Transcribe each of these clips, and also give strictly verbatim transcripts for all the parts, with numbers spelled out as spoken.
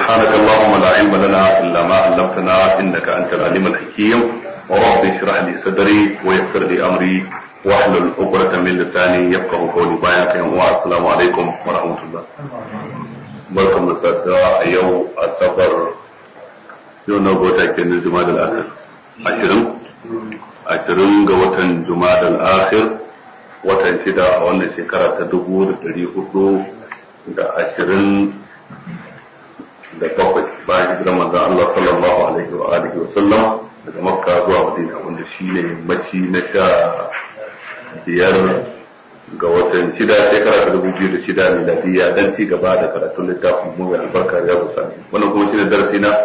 سبحانك اللهم لا علم لنا إلا ما علمتنا إنك أنت العليم الحكيم ورب اشرح لي صدري ويسر لي أمري واحلل عقدة من لساني يفقهوا قولي بايعك والسلام عليكم ورحمة الله. barkan da sadda a yau asabar yau na gota ke na jumadal akhir ashirin ashirin ga watan jumadal akhir watan shida a wannan shekara ta dubu da dari hudu da ashirin da bakwai bayan hijirar manzon Allah sallallahu alaihi wa alihi wa sallam daga makka zuwa madina wanda shine maci na sha biyar ga watan shida shekara ta dubu biyu da shida miladiya dan ci gaba da karatun littafin mu mai albarka ya busa wannan kuma shine darasi na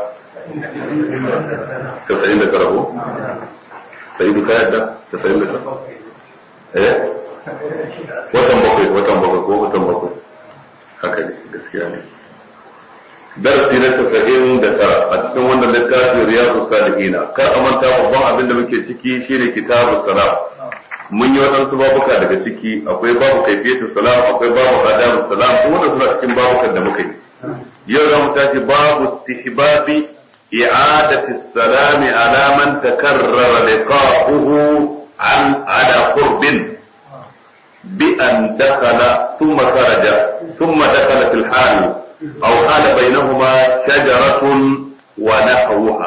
tasa'in da tara ko sai duka yadda tasa'in da tara eh watan bakwai watan bakwai ko watan bakwai haka ne gaskiya ne darasi na tasa'in da tara a cikin wannan littafin riyadu salihina kar a manta babban abin da muke ciki shine kitabus salam mun yi waɗansu babuka daga ciki akwai babu kaifiyatu salam akwai babu adabu salam kuma da suna cikin babukan da muka yi yau za mu tashi babu istihbabi i'adati salami ala man takarrara liqa'uhu an ala qurbin bi an dakhala thumma kharaja thumma dakhala fil hal aw hala bainahuma shajaratun wa nahwaha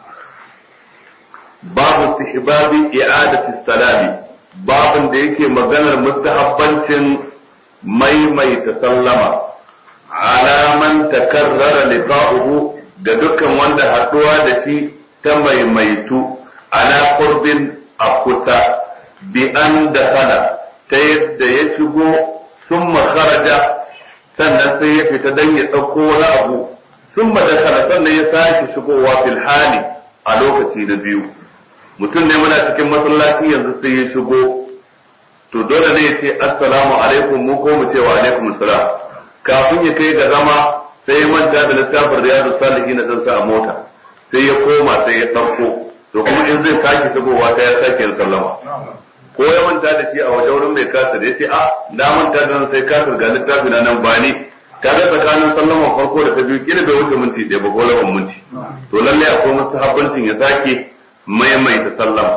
babu istihbabi i'adati salami babin da yake maganar mustahabbancin maimaita sallama alaman takarrara liqa'uhu ga dukkan wanda haduwa da shi ta maimaitu ala qurbin a kusa bi an dakhala ta yadda ya shigo summa kharaja sannan sai ya fita dan ya dauko wani abu summa dakhala sannan ya sake shigowa fil hali a lokaci na biyu mutum ne muna cikin masallaci yanzu sai ya shigo to dole ne ya ce assalamu alaikum mu ko mu ce wa alaikum assalam kafin ya kai ga zama sai ya manta da littafin riyadu salihin na sa a mota sai ya koma sai ya ɗauko to kuma in zai sake shigowa sai ya sake yin sallama ko ya manta da shi a wajen wurin mai kasar ya ce a na manta da nan sai kasar ga littafi na nan ba ni kaga tsakanin sallama farko da ta biyu kila bai wuce minti ɗaya ba ko rabin minti to lallai akwai mustahabbancin ya sake maimaita sallama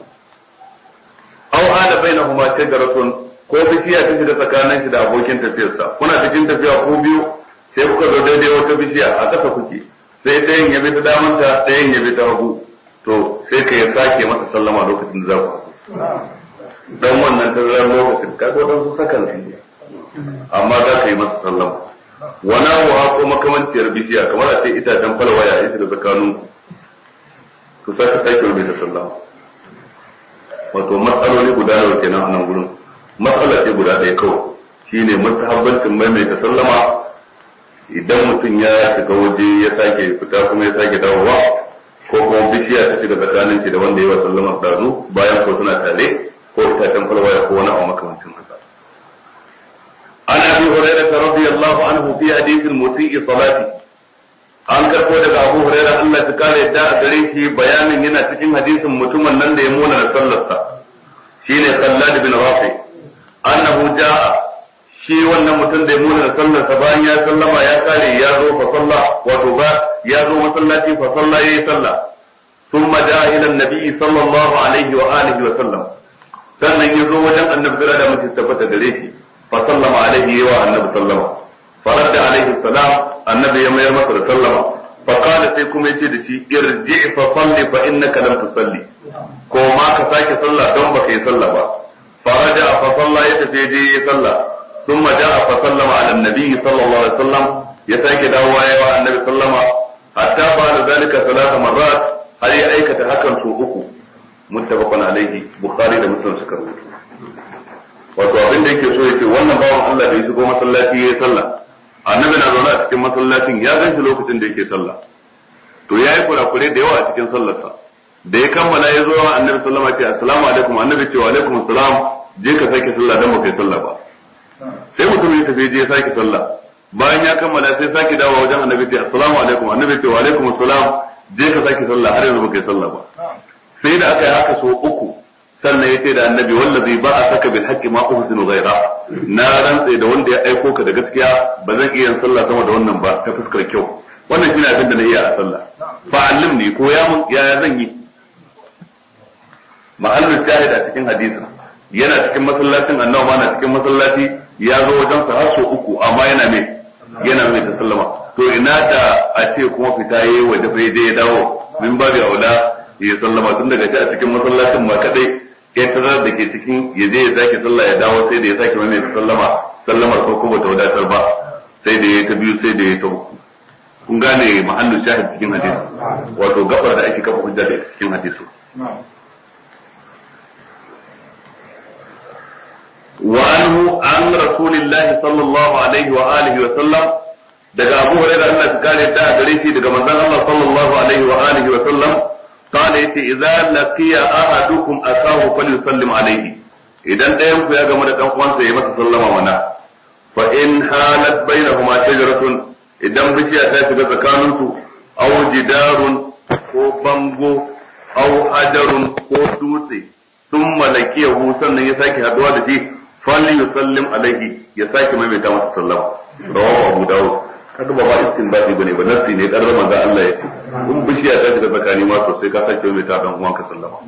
aw hada bainahuma shajaratun ko bishiya ta shiga tsakanin shi da abokin tafiyarsa kuna cikin tafiya ko biyu sai kuka zo daidai wata bishiya a ƙasa kuke sai ɗayan ya bi ta damanta ɗayan ya bi ta hagu to sai ka ya sake masa sallama lokacin da za ku haɗu dan wannan tazarar lokacin ka ga wadansu sakan su amma za ka yi masa sallama wana wa ko makamanciyar bishiya kamar a ce itacen falwaya ya shiga tsakaninku to sai ka sake rubuta sallama wato matsaloli guda nawa kenan a nan gurin matsala ce guda ɗaya kawai shine mustahabbancin maimaita sallama idan mutum ya shiga waje ya sake fita kuma ya sake dawowa ko kuma bishiya ta shiga tsakanin shi da wanda ya wa sallamar dazu bayan ko suna tare ko itacen falwaya ko wani abu makamancin haka an abi hurairah radiyallahu anhu fi hadithil musii salati an karko daga Abu Hurairah Allah ta kare yadda a gare shi bayanin yana cikin hadisin mutumin nan da ya muna da sallarsa shine Khallad bin Rafi annahu jaa shi wannan mutum da ya muna da sallarsa bayan ya sallama ya kare ya zo fa salla wato ba ya zo masallaci fa salla yayi sallah thumma jaa ila an-nabi sallallahu alaihi wa alihi wa sallam sannan ya zo wajen annabi da mutum tabbata gare shi fa sallama alaihi wa annabi sallama فرد عليه السلام النبي يوم يرمى سلم فقال سيكم يتي دشي ارجع فصلي فانك لم تصلي كوما كساكي صلى دون بك يصلى با فرجع فصلى يتفي دي يصلى ثم جاء فسلم على النبي صلى الله عليه وسلم يساكي دعوة يا النبي صلى الله عليه وسلم حتى فعل ذلك ثلاث مرات هل يأيكة حكم سوءكم متفق عليه بخاري ومسلم سكر wato abin da yake so yace wannan bawan Allah da ya shigo masallaci yayi sallah annabi na zaune a cikin masallacin ya gan shi lokacin da yake sallah to yayi kurakure da yawa a cikin sallarsa da ya kammala ya zo wa annabi sallallahu alaihi wasallam assalamu alaikum annabi ce wa alaikum assalam je ka sake sallah dan ba kai sallah ba sai mutum ya tafi je ya sake sallah bayan ya kammala sai sake dawo wajen annabi ce assalamu alaikum annabi ce wa alaikum assalam je ka sake sallah har yanzu ba kai sallah ba sai da aka yi haka so uku sannan yace da annabi wallazi ba a saka bil haqqi ma uhsinu ghayra na rantsa da wanda ya aiko ka da gaskiya ba zan iya sallah sama da wannan ba ta fuskar kyau wannan shine abin da na iya a sallah fa'allimni ko ya mun ya zan yi mahallin shahid a cikin hadisin yana cikin masallacin annabi ma na cikin masallaci ya zo wajen sa har so uku amma yana mai yana mai ta sallama to ina da a ce kuma fita yayi waje fa je ya dawo min babu aula ya sallama tun daga shi a cikin masallacin ma kadai ya tarar da ke cikin ya je ya sake sallah ya dawo sai da ya sake mai ta sallama sallamar farko bata wadatar ba sai da ya ta biyu sai da ya ta uku kun gane mahallin shahid cikin hadisi wato gabar da ake kafa hujja da cikin hadisi وعنه عن رسول الله صلى الله عليه وآله وسلم daga Abu Hurairah Allah ya kare ta gare shi daga manzon Allah sallallahu alaihi wa alihi wa sallam qala yace idza laqiya ahadukum akahu falyusallim alaihi idan ɗayan ku ya gama da dan uwansa ya masa sallama mana fa in halat bainahuma shajaratun idan bishiya ta shiga tsakanin su aw jidarun ko bango aw hajarun ko dutse thumma laqiyahu sannan ya sake haduwa da shi falyusallim alaihi ya sake maimaita masa sallama rawahu Abu Dawud kada ba ba istinbati bane ba nasi ne dan manzo Allah ya ce in bishiya ta shiga tsakani ma to sai ka sake mai ta dan uwanka sallama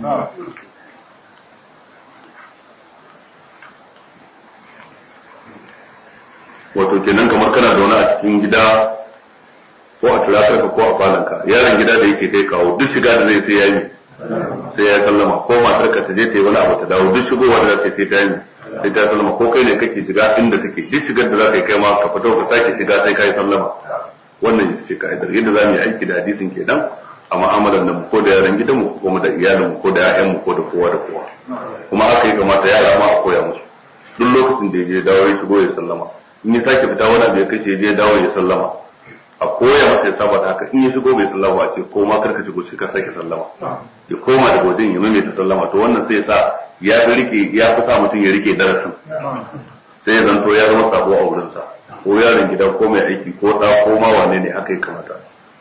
wato kenan kamar kana zaune a cikin gida ko a turatar ka ko a falanka yaron gida da yake kai kawo duk shiga da zai sai ya yi sai ya sallama ko matar ka ta je ta yi wani abu ta dawo duk shigowa da za ta sai ta yi sai ta sallama ko kai ne kake shiga inda take duk shigar da za ka yi kai ma ka fito ka sake shiga sai ka yi sallama wannan ita ce ka'idar yadda za mu yi aiki da hadisin kenan a mu'amalar nan ko da yaran gidanmu ko da iyalinmu ko da ƴaƴanmu ko da kowa da kowa kuma haka ya kamata yara ma a koya musu duk lokacin da ya je dawo ya shigo ya sallama in ya sake fita wani abu ya kashe ya je dawo ya sallama a koya masa ya saba da haka in ya shigo bai sallama a ce ko ma karka shigo sai ka sake sallama ya koma daga wajen ya maimaita sallama to wannan sai ya sa ya fi rike ya fi sa mutum ya rike darasin sai ya zanto ya zama sabo a wurinsa ko yaron gida ko mai aiki ko da ko ma wane ne haka ya kamata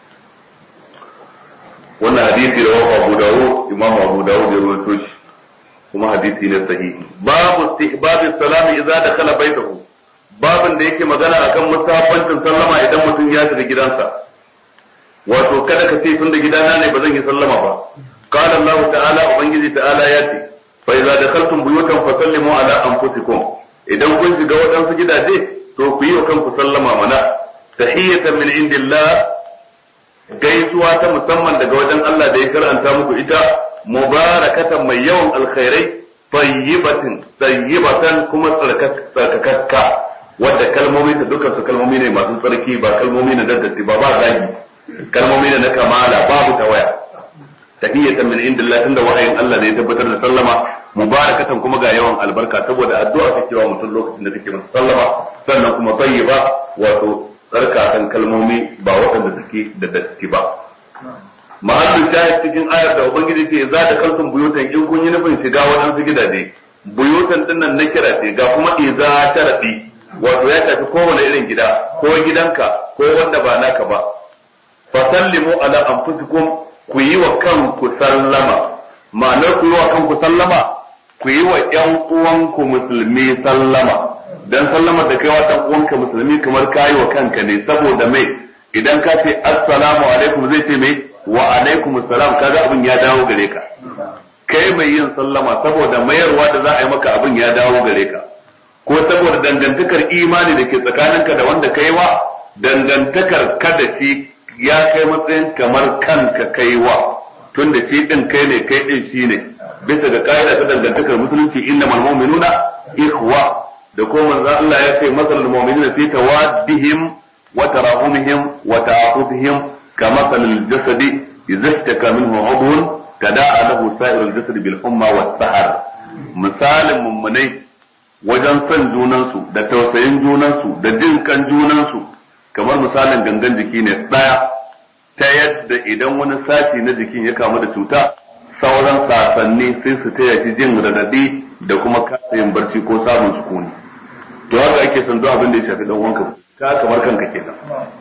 wannan hadisi da wafa Abu Dawud Imam Abu Dawud ya rawaito shi kuma hadisi ne sahihi babu istihbab as-salam idza dakhala baytahu babin da yake magana akan mustahabbancin sallama idan mutum ya shiga gidansa wato kada ka ce tunda gidana ne ba zan yi sallama ba qala Allah ta'ala ubangiji ta'ala ya ce fa idza dakhaltum buyutan fasallimu ala anfusikum idan kun shiga wadansu gidaje to ku yi wa kanku sallama mana tahiyatan min indillah gaisuwa ta musamman daga wajen Allah da ya karanta muku ita mubarakatan mai yawan alkhairai tayyibatin tayyibatan kuma tsarkakakka wadda kalmomi da dukkan su kalmomi ne masu tsarki ba kalmomi na daddati ba ba zagi kalmomi ne na kamala babu tawaya tahiyatan min indillah tunda wahayin Allah da ya tabbatar da sallama mubarakatan kuma ga yawan albarka saboda addu'a take wa mutum lokacin da take masa sallama sannan kuma tayyiba wato tsarkakan kalmomi ba waɗanda suke da datti ba mahallin shahid cikin ayar da ubangiji ce za da kalkun buyutan in kun yi nufin shiga waɗansu gidaje buyutan din nan na kira ce ga kuma iza sharadi wato ya tafi kowane irin gida ko gidanka ko wanda ba naka ba fa sallimu ala anfusikum ku yi wa kanku sallama ma'anar ku yi wa kanku sallama ku yi wa ƴan uwanku musulmi sallama dan sallama da kai wa ɗan uwanka musulmi kamar kayi wa kanka ne saboda mai idan ka ce assalamu alaikum zai ce mai wa alaikum assalam kaga abin ya dawo gare ka kai mai yin sallama saboda mayarwa da za a yi maka abin ya dawo gare ka ko saboda dangantakar imani da ke tsakaninka da wanda kai wa dangantakar kada shi ya kai matsayin kamar kanka kai wa tunda shi din kai ne kai din shi ne bisa ga kaida ta dangantakar musulunci innamal mu'minuna ikhwa da ko manzo Allah ya ce masalul mu'minina fi tawaddihim wa tarahumihim wa ta'atufihim kamasalil jasadi idza ishtaka minhu 'udwun tada'a lahu sa'irul jasadi bil humma was sahar misalin mummunai wajen son junansu da tausayin junansu da jin kan junansu kamar misalin gangan jiki ne daya ta yadda idan wani sashi na jikin ya kamu da cuta sauran sasanni sai su taya shi jin radadi da kuma kasa yin barci ko samun sukuni to haka ake son duk abin da ya shafi dan uwanka ka kamar kanka kenan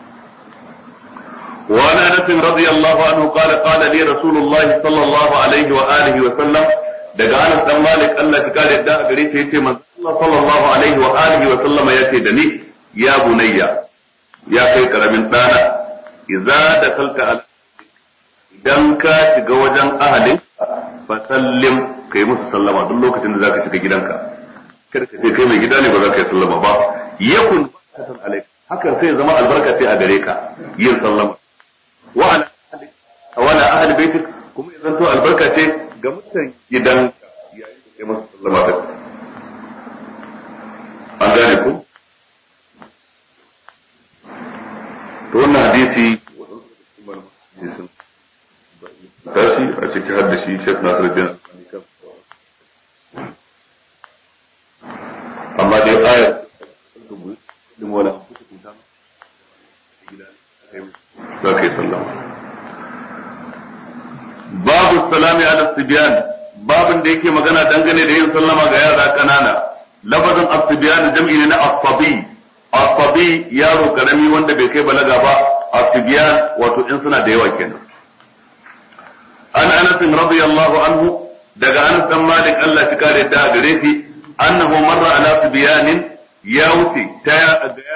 wa ana anas radiyallahu anhu qala qala li rasulullahi sallallahu alaihi wa alihi wa sallam daga Anas dan Malik Allah ya kare da gare shi yace manzo sallallahu alaihi wa alihi wa sallam yace da ni ya bunayya ya kai karamin dana idza dakalta idan ka shiga wajen ahalin fa sallim kai musu sallama duk lokacin da zaka shiga gidanka kada ka ce kai mai gida ne ba za ka yi sallama ba yakun barakatan alaik hakan sai zama albarka sai a gare ka yin sallama wa ala ahli wala ahli baitik kuma idan to albarka ce ga mutan gidanka yayin da kai musu sallama da an gane ku to wannan hadisi tashi a cikin haddashi Sheikh Nasiruddin amma dai ayar din wala za ka yi sallama babu salami ala sibyan babin da yake magana dangane da yin sallama ga yara kanana lafazin as-sibyan jam'i ne na as-sabi as-sabi yaro karami wanda bai kai balaga ba as-sibyan wato in suna da yawa kenan an Anas radiyallahu anhu daga Anas dan Malik Allah ya kare da gare shi annahu marra ala sibyan ya wuce ta ga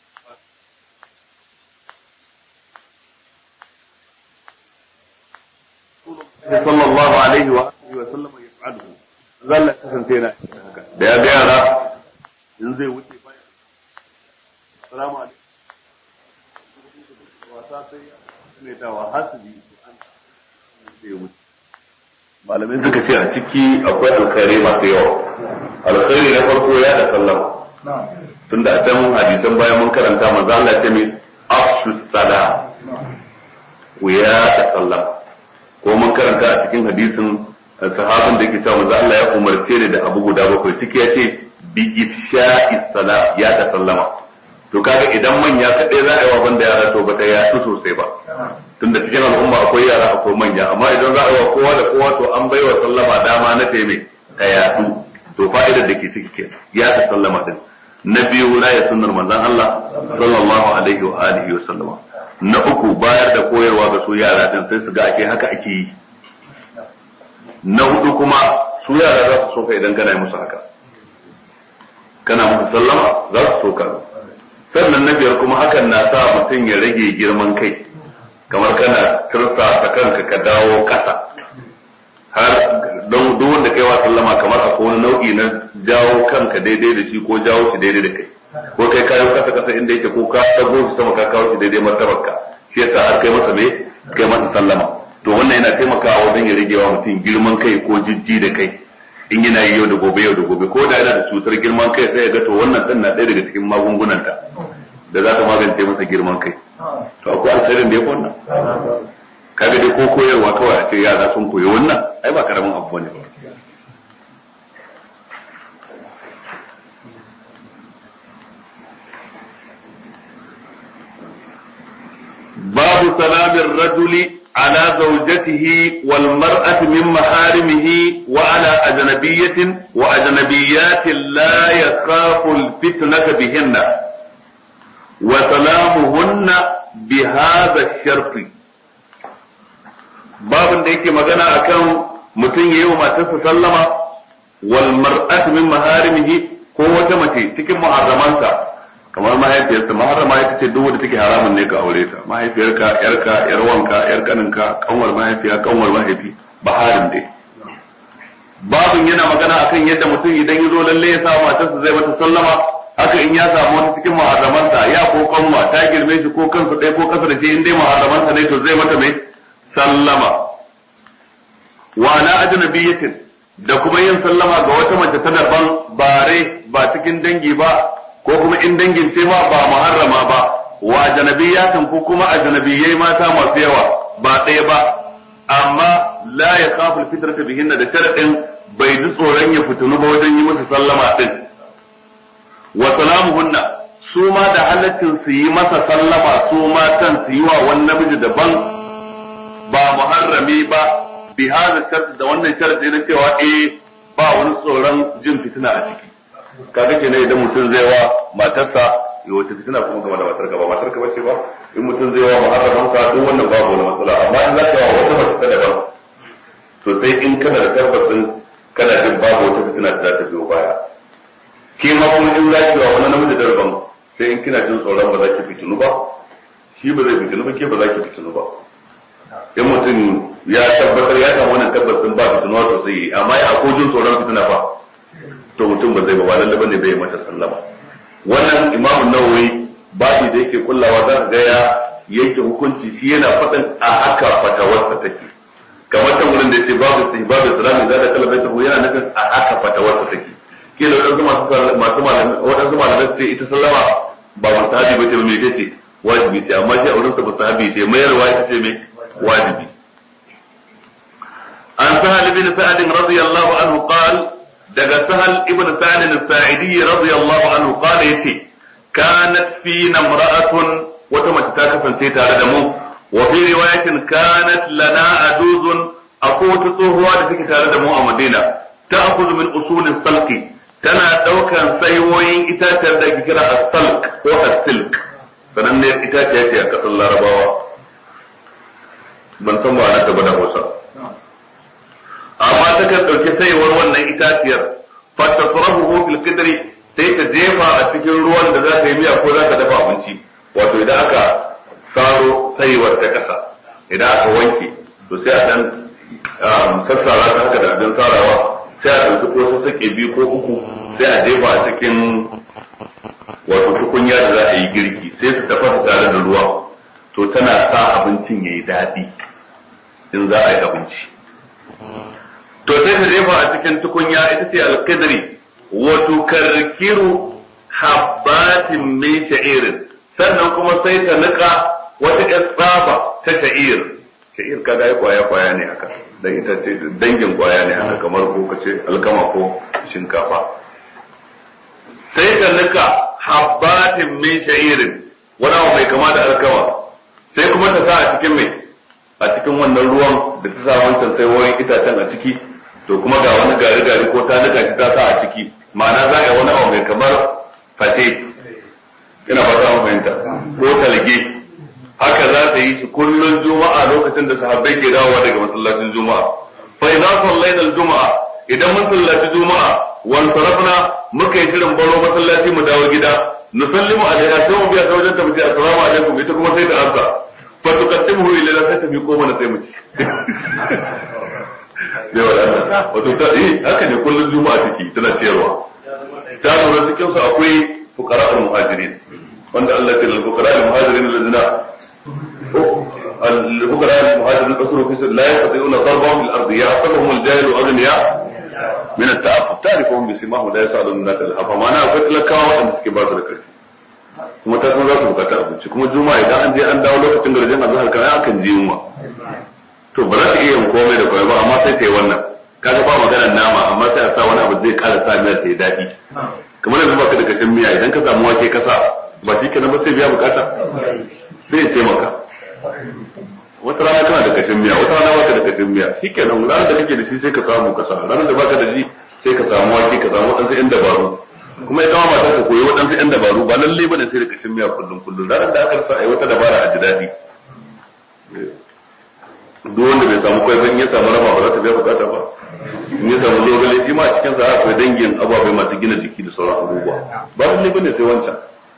sallallahu alaihi wa alihi wa sallam yaf'aluhu zalla kasance na haka da ya ga yara in zai wuce baya assalamu alaikum wa ta sai ne ta wa hasbi malamai suka ce a ciki akwai alkhairi masu yawa alkhairi na farko ya da sallama tunda a can hadisan bayan mun karanta manzo Allah ya ce min afshu salam ya da sallama ko mun karanta a cikin hadisin sahabin da yake cewa manzo Allah ya umarce ni da abu guda bakwai ciki ya ce bi ifsha'i salam ya da sallama to kaga idan manya kadai za a yi wa banda yara to ba ta yaɗu sosai ba tunda cikin al'umma akwai yara akwai manya amma idan za a yi wa kowa da kowa to an bai wa sallama dama na taime ta yaɗu to fa'idar da ke ciki ke ya ta sallama din na biyu la ya sunnar manzon Allah sallallahu alaihi wa alihi wa sallama na uku bayar da koyarwa ga su yara din sai su ga ake haka ake yi na hudu kuma su yara za su so ka idan kana musu haka kana musu sallama za su so ka sannan na biyar kuma hakan na sa mutum ya rage girman kai kamar kana tursa ta kanka ka dawo kasa har don duk wanda kai wa sallama kamar akwai wani nau'i na jawo kanka daidai da shi ko jawo shi daidai da kai ko kai kayo kasa kasa inda yake ko ka dago shi sama ka kawo shi daidai martabarka shi yasa har kai masa me kai masa sallama to wannan yana taimakawa wajen ya rage wa mutum girman kai ko jijji da kai in yana yi yau da gobe yau da gobe ko da yana da cutar girman kai sai ya ga to wannan din na ɗaya daga cikin magungunanta da za ta magance masa girman kai to akwai alkhairin da ya wannan kaga dai ko koyarwa kawai a ce yara sun koyi wannan ai ba karamin abu bane ba babu salamin rajuli على زوجته والمرأة من محارمه وعلى أجنبية وأجنبيات لا يخاف الفتنة بهن وسلامهن بهذا الشرط باب da yake magana akan mutum yayi wa matarsa sallama wal mar'atu min maharimihi ko wata mace cikin muharramansa kamar mahaifiyarsa maharrama ita ce duk wanda take haramun ne ka aure ta mahaifiyarka yarka yar wanka yar kaninka kanwar mahaifiya kanwar mahaifi ba harim dai babin yana magana akan yadda mutum idan ya zo lalle ya sa matarsa zai mata sallama haka in ya samu wani cikin muharramansa ya ko kanwa ta girme shi ko kansa ɗaya ko kasa da shi in dai muharramansa ne to zai mata mai sallama wa ala ajnabiyatin da kuma yin sallama ga wata mace ta daban bare ba cikin dangi ba ko kuma in dangin ce ma ba muharrama ba wa ajnabiyatin ko kuma ajnabiyai mata masu yawa ba ɗaya ba amma la ya kaful fitrata bihinna da sharadin bai ji tsoron ya fitinu ba wajen yi masa sallama din wa salamuhunna su ma da halaccin su yi masa sallama su matan su yi wa wani namiji daban ba muharrami ba bi hada shart da wannan sharadi na cewa eh ba wani tsoron jin fitina a ciki kaga kenan idan mutum zai wa matarsa ya wata fitina kuma game da matarka ba matarka bace ba in mutum zai wa muharraman sa duk wannan babu wani matsala amma in za ka wa wata mace ta daban to sai in kana da tabbacin kana jin babu wata fitina da za ta biyo baya ke ma kuma in za ki wa wani namiji da daban sai in kina jin tsoron ba za ki fitinu ba shi ba zai fitinu ba ke ba za ki fitinu ba in mutum ya tabbatar ya samu wannan tabbacin ba fitinuwa sosai amma ya akwai jin tsoron fitina ba to mutum ba zai ba lalle bane bai mata sallama. Wannan imamu Nawawi babu da yake kullawa za ka ga ya yanke hukunci shi yana faɗin a haka fatawarsa take kamar ta wurin da yake babu sai babu salamin da kala bai tabu yana nufin a haka fatawarsa take kila wadansu masu masu malamai wadansu malamai sai ita sallama ba musahabi ba ce ba me ce wajibi ce amma shi a wurin sa musahabi ce mayarwa ita ce me wajibi. An Sahal ibn Sa'd radiyallahu anhu qala daga Sahal ibn Sa'd al-Sa'idi radiyallahu anhu qala yace kanat fi namra'atun wata mace ta kasance tare da mu wa fi riwayatin kanat lana aduzun akwai wata tsohuwa da take tare da mu a Madina ta'khudhu min usulis salqi tana daukan saiwoyin itacen da ake kira as-salq ko as-silk sananniyar itaciya ce a kasar Larabawa ban san ba na ta bada Hausa amma ta kan dauki saiwar wannan itaciyar fa tasrahu fil qidri sai ta jefa a cikin ruwan da za ta yi miya ko za ta dafa abinci wato idan aka saro saiwar ta kasa idan aka wanke to sai a dan sassara ta haka da abin sarawa sai a ɗauki ko sassaƙe biyu ko uku sai a jefa a cikin wato tukunya da za a yi girki sai su tafasa tare da ruwa to tana sa abincin ya yi daɗi in za a yi abinci to sai ta jefa a cikin tukunya ita ce alƙidri wato karkiru habbatin min sha'irin sannan kuma sai ta nika wata ƴar tsaba ta sha'ir sha'ir kaga ai kwaya kwaya ne haka dan ita ce dangin kwaya ne haka kamar ko kace alkama ko shinkafa sai ta nika habbatin min sha'irin wani abu mai kama da alkama sai kuma ta sa a cikin mai a cikin wannan ruwan da ta sa wancan sai wayan itacen a ciki to kuma ga wani gari gari ko ta nika shi ta sa a ciki ma'ana za a yi wani abu mai kamar fate ina ba ta fahimta ko talge haka za ta yi shi kullun juma'a lokacin da sahabbai ke dawowa daga masallacin juma'a fa idza sallayna al-juma'a idan mun sallaci juma'a wan sarafna muka yi shirin baro masallaci mu dawo gida nusallimu alaiha sai mu biya ta wajen ta mu ce assalamu alaikum ita kuma sai ta amsa fa tuqaddimuhu ila la ta bi ko mana sai mu ci bai wadanda wato ta eh haka ne kullun juma'a take tana ciyarwa ta lura cikin su akwai fuqara'ul muhajirin wanda Allah ya ce fuqara'ul muhajirin alladhina الفقراء المهاجرين قصروا في لا يستطيعون ضربهم في الارض يحسبهم الجاهل اغنياء من التعفف تعرفهم بسماهم لا يسالون الناس الحفا ما انا قلت لك waɗanda suke ba su da karfi kuma ta san za su bukata abinci kuma juma'a idan an je an dawo lokacin garjin azhar kan akan ji yunwa to ba za ta iya yin komai da komai ba amma sai ta yi wannan kaga ba maganar nama amma sai a sa wani abu zai kara sa miya ta yi daɗi kamar yanzu baka da kashin miya idan ka samu wake kasa ba shi kenan ba sai biya bukata sai ya taimaka wata rana kana da kashin miya wata rana baka da kashin miya shikenan ranar da kake da shi sai ka samu kasa ranar da baka da shi sai ka samu wake ka samu wadansu yan dabaru kuma ita ma mata ta koyi wadansu yan dabaru ba lalle bane sai da kashin miya kullum kullum ranar da aka rasa ai wata dabara a ji daɗi duk wanda bai samu kwai ban ya samu rama ba za ta biya bukata ba in ya samu zogale shi ma cikin sa akwai dangin ababai masu gina jiki da sauran abubuwa ba lalle bane sai wancan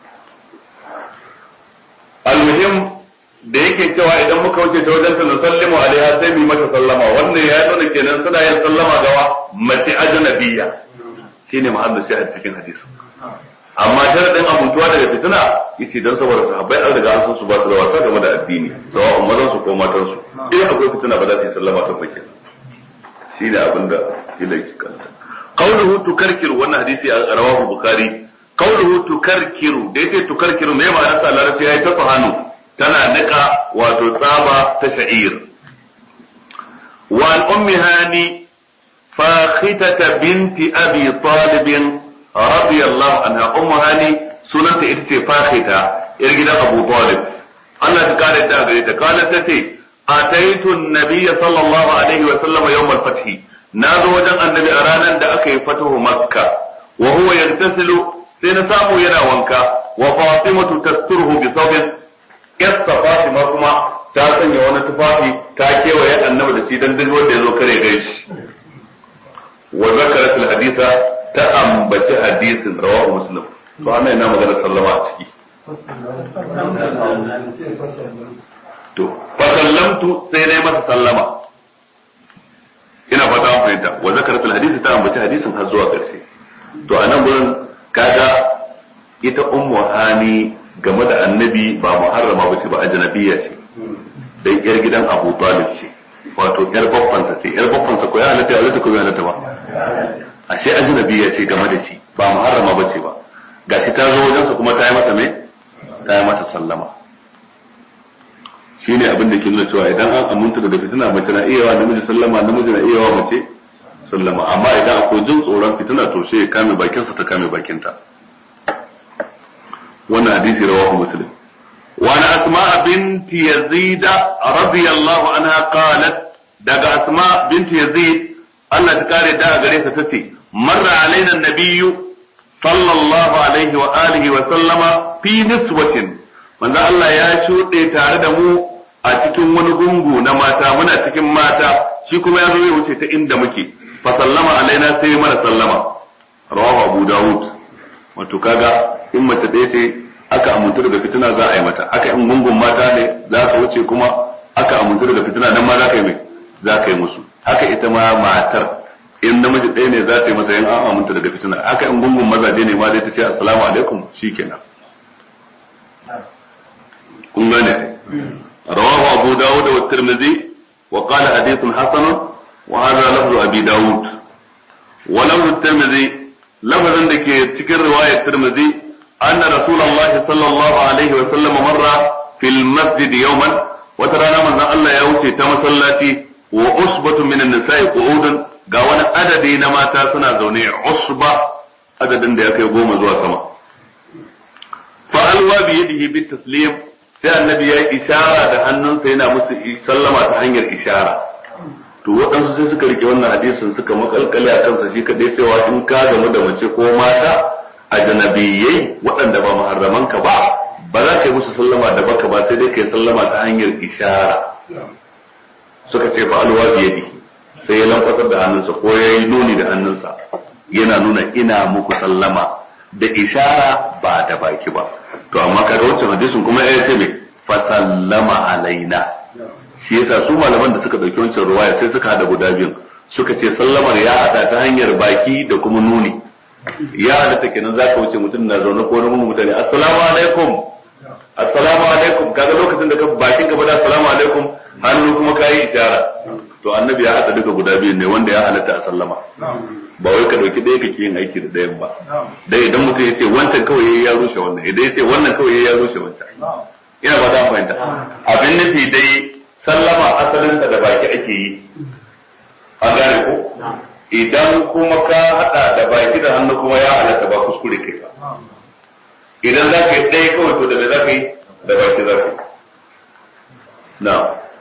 almuhim da yake cewa idan muka wuce ta wajen ta nusallimu alaiha sai mu mata sallama wannan ya nuna kenan suna yin sallama gawa mace ajnabiyya shine muhammad shi a cikin hadisi amma sharadin abutuwa daga fitina yace dan saboda sahabbai an riga an san su ba su da wasa game da addini sawa'un mazan su ko matan su idan akwai fitina ba za su yi sallama ta bakin shine abinda kila yake kanta qawluhu tukarkiru wannan hadisi a rawahu bukhari qawluhu tukarkiru da yake tukarkiru me ma'ana sa larabci yayi ta hannu tana nika wato tsaba ta sha'ir wa an ummi hani fakhitata binti abi talib radiyallahu anha ummu hani sunanta ita ce fakhita yar gidan abu talib Allah ta kare ta gare ta kana tace ataitu an-nabiy sallallahu alaihi wa sallam yawm al-fath nazo wajen annabi a ranar da aka yi fatuhu makka wa huwa yagtasilu sai na samu yana wanka wa fatimatu tasturuhu bi thawbin yasta Fatima kuma ta sanya wani tufafi ta kewaye annabi da shi dan duk wanda yazo kare gaishe wa zakarat al haditha ta ambaci hadisin rawahu muslim to ana ina magana sallama a ciki to fa sallamtu sai dai masa sallama ina fata an fahimta wa zakarat alhadith ta ambaci hadisin har zuwa ƙarshe to anan gurin kaga ita ummu hani game da annabi ba muharrama bace ba ajnabiyya ce dan yar gidan Abu Talib ce wato yar babbansa ce yar babbansa ko ya halatta ya ko ya halatta ba ashe ajnabiyya ce game da shi ba muharrama bace ba gashi ta zo wajensa kuma ta yi masa me ta yi masa sallama shine abin da ke nuna cewa idan an aminta daga fitina mace na iya wa namiji sallama namiji na iya wa mace sallama amma idan akwai jin tsoron fitina to sai ya kame bakinsa ta kame bakinta wannan hadisi rawahu muslim wa ana asma binti yazid radiyallahu anha qalat daga asma binti yazid Allah ta kare da gare ta tace marra alaina nabiyyu sallallahu alaihi wa alihi wa sallama fi niswatin manzo Allah ya shuɗe tare da mu a cikin wani gungu na mata muna cikin mata shi kuma ya zo ya wuce ta inda muke fa sallama alaina sai mana sallama rawahu Abu Dawud wato kaga in mace ɗaya ce aka amintu daga fitina za a yi mata haka in gungun mata ne za ka wuce kuma aka amintu daga fitina nan ma za ka yi mai za ka yi musu haka ita ma matar in namiji ɗaya ne za ta yi masa yin an amintu daga fitina haka in gungun mazaje ne ma zai ta ce assalamu alaikum shikenan kun gane rawahu Abu Dawud wa Tirmidhi wa qala hadithun hasan wa hadha lafzu Abi Dawud wa lafzu Tirmidhi lafzan da ke cikin riwayar Tirmidhi anna Rasulullahi sallallahu alaihi wa sallam marra fil masjid yawman wa tarana manzon Allah ya wuce ta masallaci wa usbatun min an-nisa'i qu'udun ga wani adadi na mata suna zaune usba adadin da ya kai goma zuwa sama fa alwa bi yadihi bit taslim sai annabi ya yi ishara da hannunsa yana musu sallama ta hanyar ishara to waɗansu sai suka rike wannan hadisin suka makalkale a kansa shi kadai cewa in ka gamu da mace ko mata ajnabiyai waɗanda ba muharraman ka ba ba za ka yi musu sallama da baka ba sai dai ka yi sallama ta hanyar ishara suka ce fa alwa bi yadihi sai ya lankwasar da hannunsa ko ya yi nuni da hannunsa yana nuna ina muku sallama da ishara ba da baki ba to amma kaga wancan hadisin kuma ya ce me fa sallama alaina shi yasa su malaman da suka dauki wancan ruwaya sai suka hada guda biyun suka ce sallamar ya hada ta hanyar baki da kuma nuni ya hada ta kenan zaka wuce mutum na zaune ko wani mutane assalamu alaikum assalamu alaikum kaga lokacin da ka bakin ka bada assalamu alaikum hannu kuma kai ishara to annabi ya hada duka guda biyun ne wanda ya halatta a sallama ba wai ka dauki ɗaya kake yin aiki da ɗayan ba dai idan mutum ya ce wancan kawai ya rushe wannan idan ya ce wannan kawai ya rushe wancan ina ba da fahimta abin nufi dai sallama asalin da baki ake yi an gane ko idan kuma ka hada da baki da hannu kuma ya halatta ba kuskure kai ba idan za ka yi ɗaya kawai to da me za ka yi da baki za ka yi na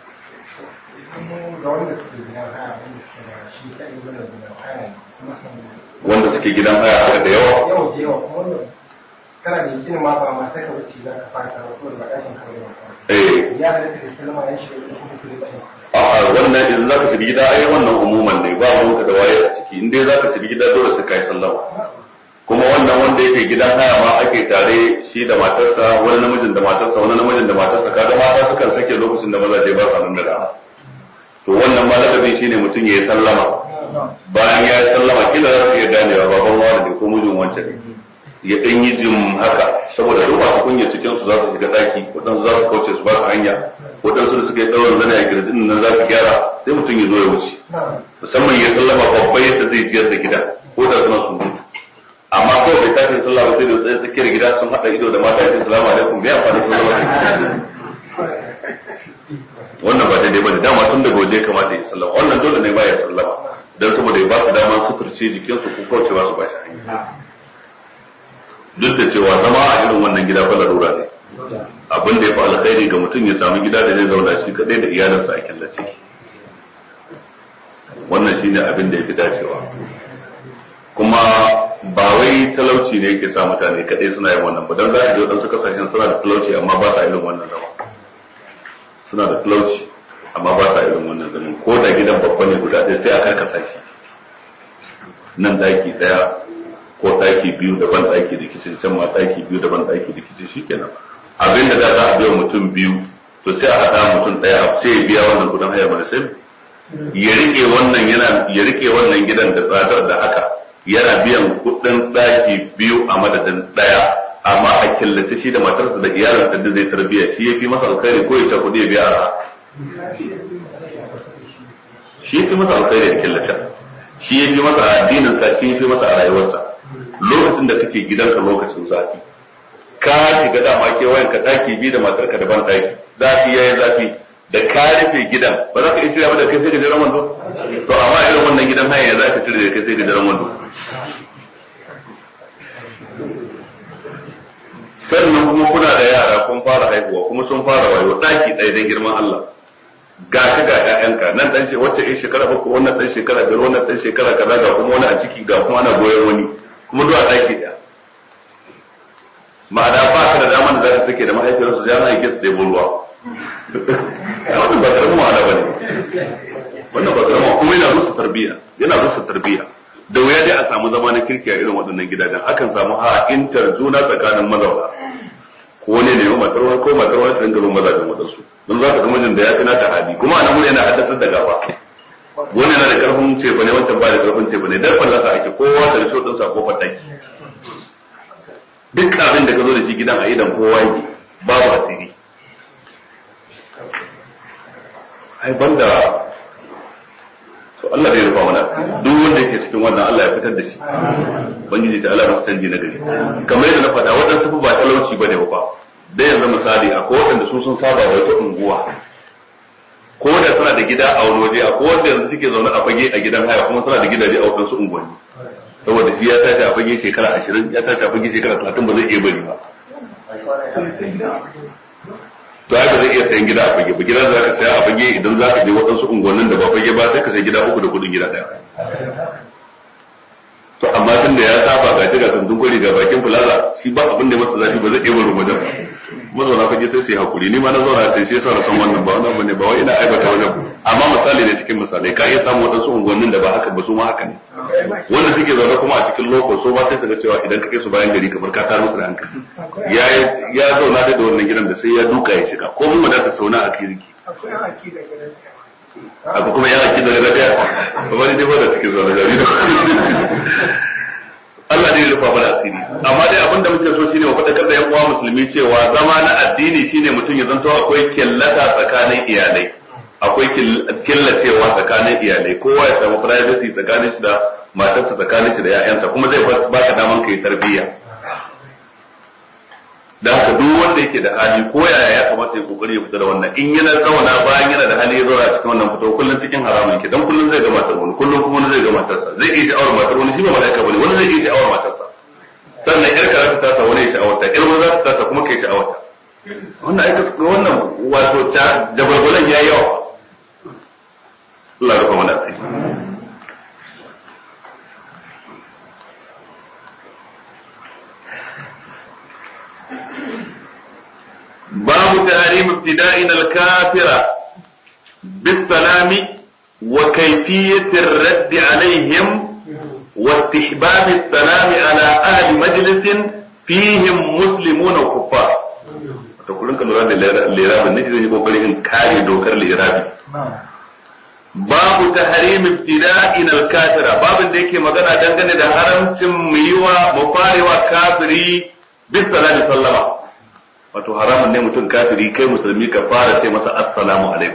wanda suke gidan haya haka da yawa yau da yawa kuma kana da yakin ma ba ma sai ka wuce za ka fara karatu da bakin ka da eh ya halatta da sallama ya shiga da kuma kudi bai a wannan idan zaka shiga gida ai wannan umuman ne ba wanka da waye a ciki in dai zaka shiga gida dole sai kai sallama kuma wannan wanda yake gidan haya ma ake tare shi da matarsa wani namijin da matarsa wani namijin da matarsa kaga mata sukan sake lokacin da mazaje ba sa nan da rana to wannan ma ladabi shine mutum ya yi sallama bayan ya yi sallama kila za su iya ganewa baban wani ne ko mijin wancan ne ya ɗan yi jim haka saboda duk masu kunya cikin su za su shiga daki waɗansu za su kauce su ba su hanya waɗansu da suka yi ɗaurin zana ya girgin nan za su gyara sai mutum ya zo ya wuce musamman ya sallama babbai yadda zai ciyar da gida ko da suna su mutu amma kawai bai tashi sallah ba sai da tsaye tsakiyar gida sun haɗa ido da mata ya ce salamu alaikum bai amfani sallama wannan ba daidai bane dama tun daga waje kamata ya sallama wannan dole ne ba ya sallama dan saboda ya ba su dama suturce jikinsu ko kaucewa su ba shi hanya duk da cewa zama a irin wannan gida fa larura ne abin da ya fi alkhairi ga mutum ya samu gida da zai zauna shi kadai da iyalinsa a killace wannan shine abin da ya fi dacewa kuma ba wai talauci ne yake sa mutane kadai suna yin wannan ba dan za ka je wadansu kasashen suna da talauci amma ba sa irin wannan zama suna da talauci amma ba sa irin wannan zaman ko da gidan babba ne guda ɗaya sai a karkasa shi nan daki ɗaya ko ɗaki biyu da ban ɗaki da kicin can ma ɗaki biyu da ban ɗaki da kicin shikenan abin da za a biya mutum biyu to sai a haɗa mutum ɗaya sai ya biya wannan kudin haya mana sai ya rike wannan yana ya rike wannan gidan da tsadar da haka yana biyan kudin ɗaki biyu a madadin ɗaya amma a killace shi da matarsa da iyalinsa da zai tarbiya shi ya fi masa alkhairi ko ya ce kudi ya biya a shi ya fi masa alkhairi a killace shi ya fi masa addinin sa shi ya fi masa a rayuwarsa lokacin da kake gidanka lokacin zafi ka shiga dama kewayen ka ɗaki biyu da matarka da ban ɗaki zafi yayi zafi da ka rufe gidan ba za ka iya shirya ba da kai sai gajeren wando to amma irin wannan gidan haya za ka shirya da kai sai gajeren wando sannan kuma kuna da yara kun fara haihuwa kuma sun fara wayo daki ɗaya don girman Allah ga ka ga ƴaƴanka nan dan ce wacce ai shekara bakwai wannan dan shekara biyar wannan dan shekara kaza ga kuma wani a ciki ga kuma ana goyon wani kuma duk a daki ɗaya ma'ana ba ka da daman da za ka sake da mahaifiyarsu ya na yake su ɗebo ruwa wannan ba karamin wahala ba ne wannan ba karamin kuma yana rusa tarbiyya yana rusa tarbiyya da wuya dai a samu zama na kirki a irin waɗannan gidajen akan samu ha'intar juna tsakanin mazauna ko ne ne matar wani ko matar wani ta dinga bin mazajen waɗansu don za ka ga mijin da ya fi nata hadi kuma a nan wuri yana haddasar da gaba wani yana da karfin cefa ne wancan ba da karfin cefa ne dan fallasa ake kowa da risho ɗinsa ko fataki duk abin da ka zo da shi gidan a idan kowa yake babu asiri ai banda to Allah zai rufa mana duk wanda yake cikin wannan Allah ya fitar da shi ubangiji ta Allah masa canji na gari kamar yadda na faɗa waɗansu ba talauci bane ba dai yanzu misali akwai waɗanda su sun saba wa wata unguwa ko da suna da gida a wani waje akwai wanda yanzu suke zaune a fage a gidan haya kuma suna da gidaje a waɗansu unguwanni saboda shi ya tashi a fage shekara ashirin ya tashi a fage shekara talatin ba zai iya bari ba to ai ba zai iya sayan gida a fage ba gidan za ka saya a fage idan za ka je waɗansu unguwannin da ba fage ba sai ka sai gida uku da kudin gida ɗaya to amma tun da ya saba ga shiga tundun gwari ga bakin plaza shi ba abin da masa zafi ba zai iya barin wajen mazauna fage sai su yi hakuri ni ma na zauna sai sai sa san wannan ba wannan bane ba wai ina aibata wajen amma misali ne cikin misalai ka iya samu waɗansu unguwannin da ba haka ba su ma haka ne wanda suke zaune kuma a cikin loko so ba sai su ga cewa idan ka kai su bayan gari kamar ka tar musu da hankali ya ya zauna da wannan gidan da sai ya duka ya shiga ko mun wadata sauna a kirki akwai kuma yana ki da rabiya ba wani dai ba da cikin zaune gari Allah ne ya rufa mana asiri amma dai abinda muke so shine mu faɗakar da yan uwa musulmi cewa zama na addini shine mutum ya zanto akwai killata tsakanin iyalai akwai killacewa tsakanin iyalai kowa ya samu privacy tsakanin shi da matarsa tsakanin shi da ƴaƴansa kuma zai baka daman kai tarbiyya da haka duk wanda yake da hali ko yaya ya kamata ya kokari ya fita da wannan in yana zauna bayan yana da hali ya zauna cikin wannan fito kullun cikin haramun yake dan kullun zai ga matar wani kullun kuma wani zai ga matarsa zai iya sha'awar matar wani shi ba malaika bane wani zai iya sha'awar matarsa sannan yar karatu ta sa wani ya sha'awarta yar wani za ta sa kuma kai sha'awarta wannan aika wannan wato ta jabalbalan yayi yawa Allah ya rufa mana asiri باب تحريم ابتدائنا الكافرة بالسلام وكيفية الرد عليهم واستحباب السلام على أهل مجلس فيهم مسلمون وكفار تقولون كانوا رد الإرابة نجد أن يقول إن كاري دوكر الإرابة باب تحريم ابتدائنا الكافرة باب ديكي مغانا دنگني ده حرم سميوا مفاروا كافري بالسلام صلى الله عليه wato haramun ne mutum kafiri kai musulmi ka fara sai masa assalamu alaikum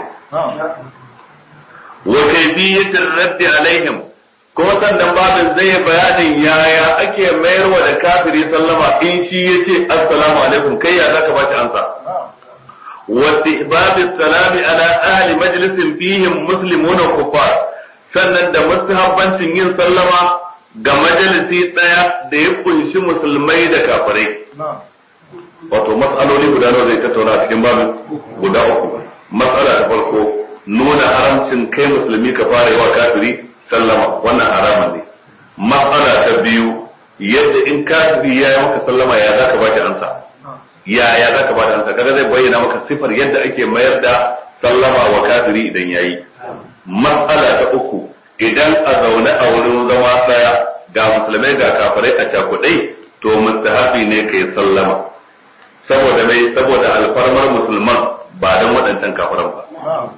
wa kayfiyatir radd alaihim ko sannan babin zai bayanin yaya ake mayarwa da kafiri sallama in shi yace assalamu alaikum kai ya zaka bashi ansa wa istihbabis salami ala ahli majlisin fihim muslimuna kuffar sannan da mustahabbancin yin sallama ga majalisi daya da ya kunshi musulmai da kafirai wato mas'aloli guda nawa zai tattauna a cikin babin guda uku mas'ala ta farko nuna haramcin kai musulmi ka fara yi wa kafiri sallama wannan haramun ne mas'ala ta biyu yadda in kafiri ya yi maka sallama ya za ka bashi ansa ya ya za ka bashi ansa kaga zai bayyana maka sifar yadda ake mayar da sallama wa kafiri idan yayi mas'ala ta uku idan a zaune a wurin zama daya ga musulmai ga kafirai a cakudai to mustahabi ne kai sallama saboda mai saboda alfarmar musulman ba don waɗancan kafiran ba.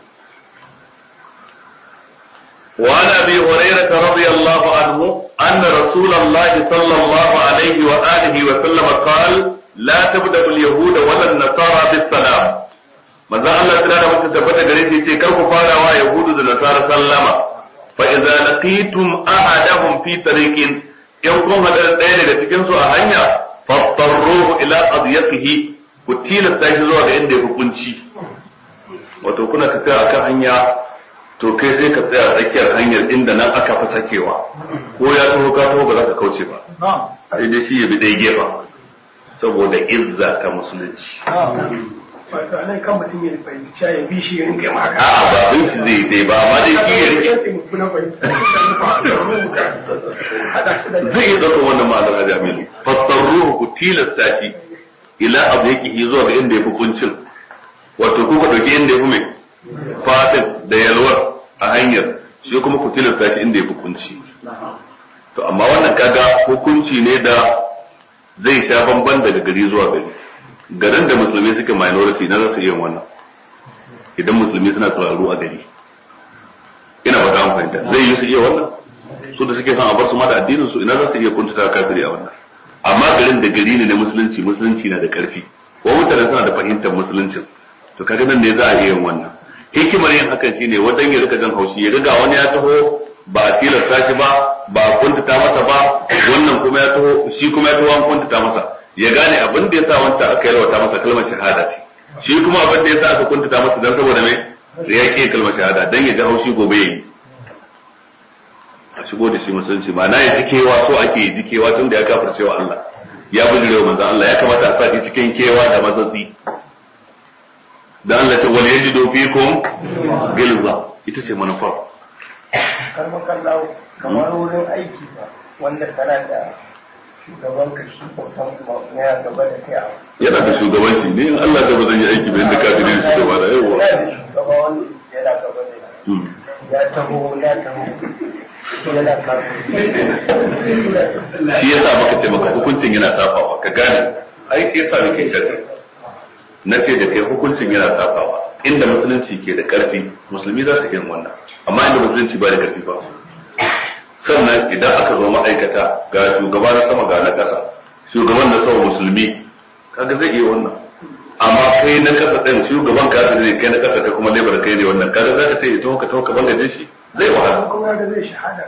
وعن ابي هريره رضي الله عنه ان رسول الله صلى الله عليه واله وسلم قال لا تبدا اليهود ولا النصارى بالسلام manzo Allah ta da mutum tabbata gare shi ce kar ku fara wa yahudu da nasara sallama fa idza laqitum ahadahum fi tariqin in kun hada ɗaya daga cikin su a hanya fattaruhu ila adyaqihi ku tilasta shi zuwa ga inda ya hukunci wato kuna tafiya akan hanya to kai sai ka tsaya tsakiyar hanyar inda nan aka fi sakewa ko ya taho ka taho ba za ka kauce ba sai dai shi ya bi dai gefa saboda izza ta musulunci wato anan kan mutum ya fahimci cewa ya bi shi ya rinka maka a'a ba bin shi zai dai ba amma dai shi ya rike zai iya ɗaukar wannan ma'anar a jami'in fassarruhu ku tilasta shi ila abu yake zuwa ga inda ya fi kuncin wato ku ka ɗauki inda ya fi mai fatin da yalwar a hanyar shi kuma ku tilasta shi inda ya fi kunci to amma wannan kaga hukunci ne da zai sha bamban daga gari zuwa gari garin da musulmi suke minority na za su iya wannan idan musulmi suna tsararru a gari ina ba ta fahimta zai yi su iya wannan su da suke son a bar su ma da addinin su ina za su iya kuntata kafiri a wannan amma garin da gari ne na musulunci musulunci na da karfi ko mutane suna da fahimtar musuluncin to kaga nan ne za a iya yin wannan hikimar yin hakan shine wadan ya rika jan haushi ya riga wani ya taho ba a tilasta shi ba ba a kuntata masa ba wannan kuma ya taho shi kuma ya taho an kuntata masa ya gane abin da yasa wancan aka yalwata masa kalmar shahada ce shi kuma abin da yasa aka kuntata masa dan saboda me ya ke kalmar shahada dan ya ji haushi gobe yayi a shigo da shi musulunci ma na ya ji kewa so ake yi ji kewa tun da ya kafirce wa Allah ya bijirewa manzon Allah ya kamata a sa shi cikin kewa da matsatsi da Allah ta wani yaji dofi kun gilza ita ce manufar. Karma kallawo kamar wurin aiki ba wanda kana da shugaban ka shi bautan ya gaba da kai a yana da shugabanci ne in Allah da ba zan yi aiki ba inda ka dire shi gaba da yawa yana da shugaba wanda yana gaba da ya taho ya taho yana karfi shi yasa maka ce maka hukuncin yana safawa ka gane ai shi yasa nake shari'a na ce da kai hukuncin yana safawa inda musulunci ke da karfi musulmi za su yi wannan amma inda musulunci ba da karfi ba sannan idan aka zo ma'aikata ga shugaba na sama ga na ƙasa shugaban na sama musulmi kaga zai iya wannan amma kai na ƙasa ɗin shugaban ka zai kai na ƙasa ka kuma lebar kai ne wannan kaga za ka ce ita ka taho ka bangaje shi zai wahala kuma da zai shahada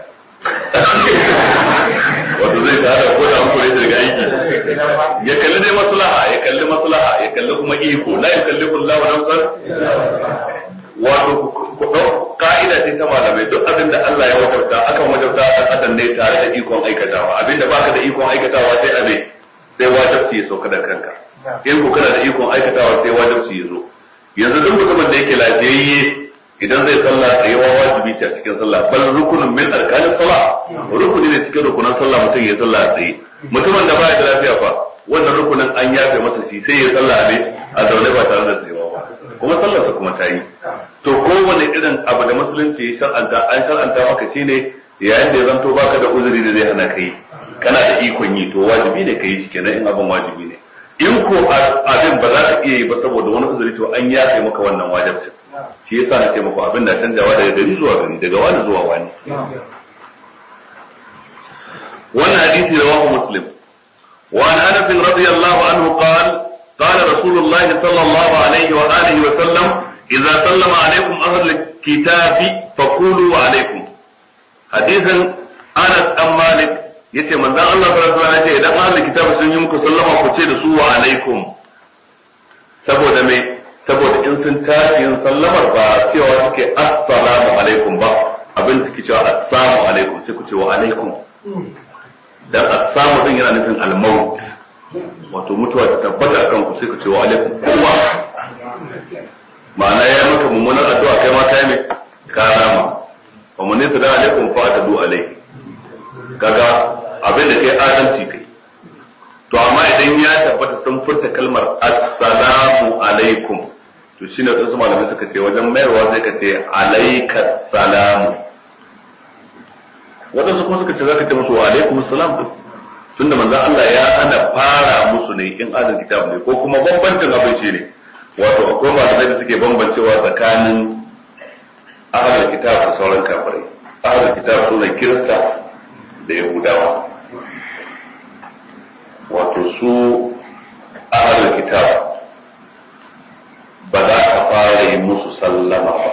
wato zai shahada ko da an kore shi daga aiki ya kalli dai maslaha ya kalli maslaha ya kalli kuma iko la yukallifu Allahu nafsan wato ku dau ka'ida ce ta malamai duk abin da Allah ya wajabta akan wajabta a kadan ne tare da ikon aikatawa abinda baka da ikon aikatawa sai abe sai wajibci ya sauka da kanka in ku kana da ikon aikatawa sai wajibci ya zo yanzu duk mutumin da yake lafiyayye idan zai sallah tsayewa wajibi ce a cikin sallah bal rukunin min arkanin sallah rukuni ne cikin rukunan sallah mutum ya sallah tsaye mutumin da baya da lafiya fa wannan rukunin an yafe masa shi sai ya sallah ne a zaune ba tare da tsayewa ba kuma sallarsa kuma ta yi to kowane irin abu da musulunci ya shar'anta an shar'anta maka shine yayin da ya zanto baka da uzuri da zai hana kai kana da ikon yi to wajibi ne kai shi kenan in abin wajibi ne in ko abin ba za ka iya yi ba saboda wani uzuri to an yafe maka wannan wajibcin shi yasa na ce muku abin da canjawa daga gari zuwa gari daga wani zuwa wani wannan hadisi rawahu muslim wa an anas radiyallahu anhu qala qala rasulullah sallallahu alaihi wa alihi wa sallam idza sallama alaikum ahlul kitabi faqulu wa alaikum hadisin anas dan malik yace manzon Allah sallallahu alaihi wa sallam yace idan ahlul kitabi sun yi muku sallama ku ce da su wa alaikum saboda me saboda in sun tashi yin sallamar ba cewa suke assalamu alaikum ba abin suke cewa assalamu alaikum sai ku ce wa alaikum dan assamu din yana nufin al-maut wato mutuwa ta tabbata akan ku sai ku ce wa alaikum kowa ma'ana ya maka mummunar addu'a kai ma kai ne karama wa mun yata da alaikum fa ta du alaihi kaga abin da kai adalci kai to amma idan ya tabbata sun furta kalmar assalamu alaikum to shine wasu malamai suka ce wajen mayarwa sai ka ce alaika salamu waɗansu kuma suka ce zaka ce musu wa alaikum salam tunda manzon Allah ya hana fara musu ne in ahlul kitab ne ko kuma bambancin abin shi ne wato akwai malamai da suke bambancewa tsakanin ahlul kitab da sauran kafirai ahlul kitab sune kirista da yahudawa wato su ahlul kitab ba za ka fara yi musu sallama ba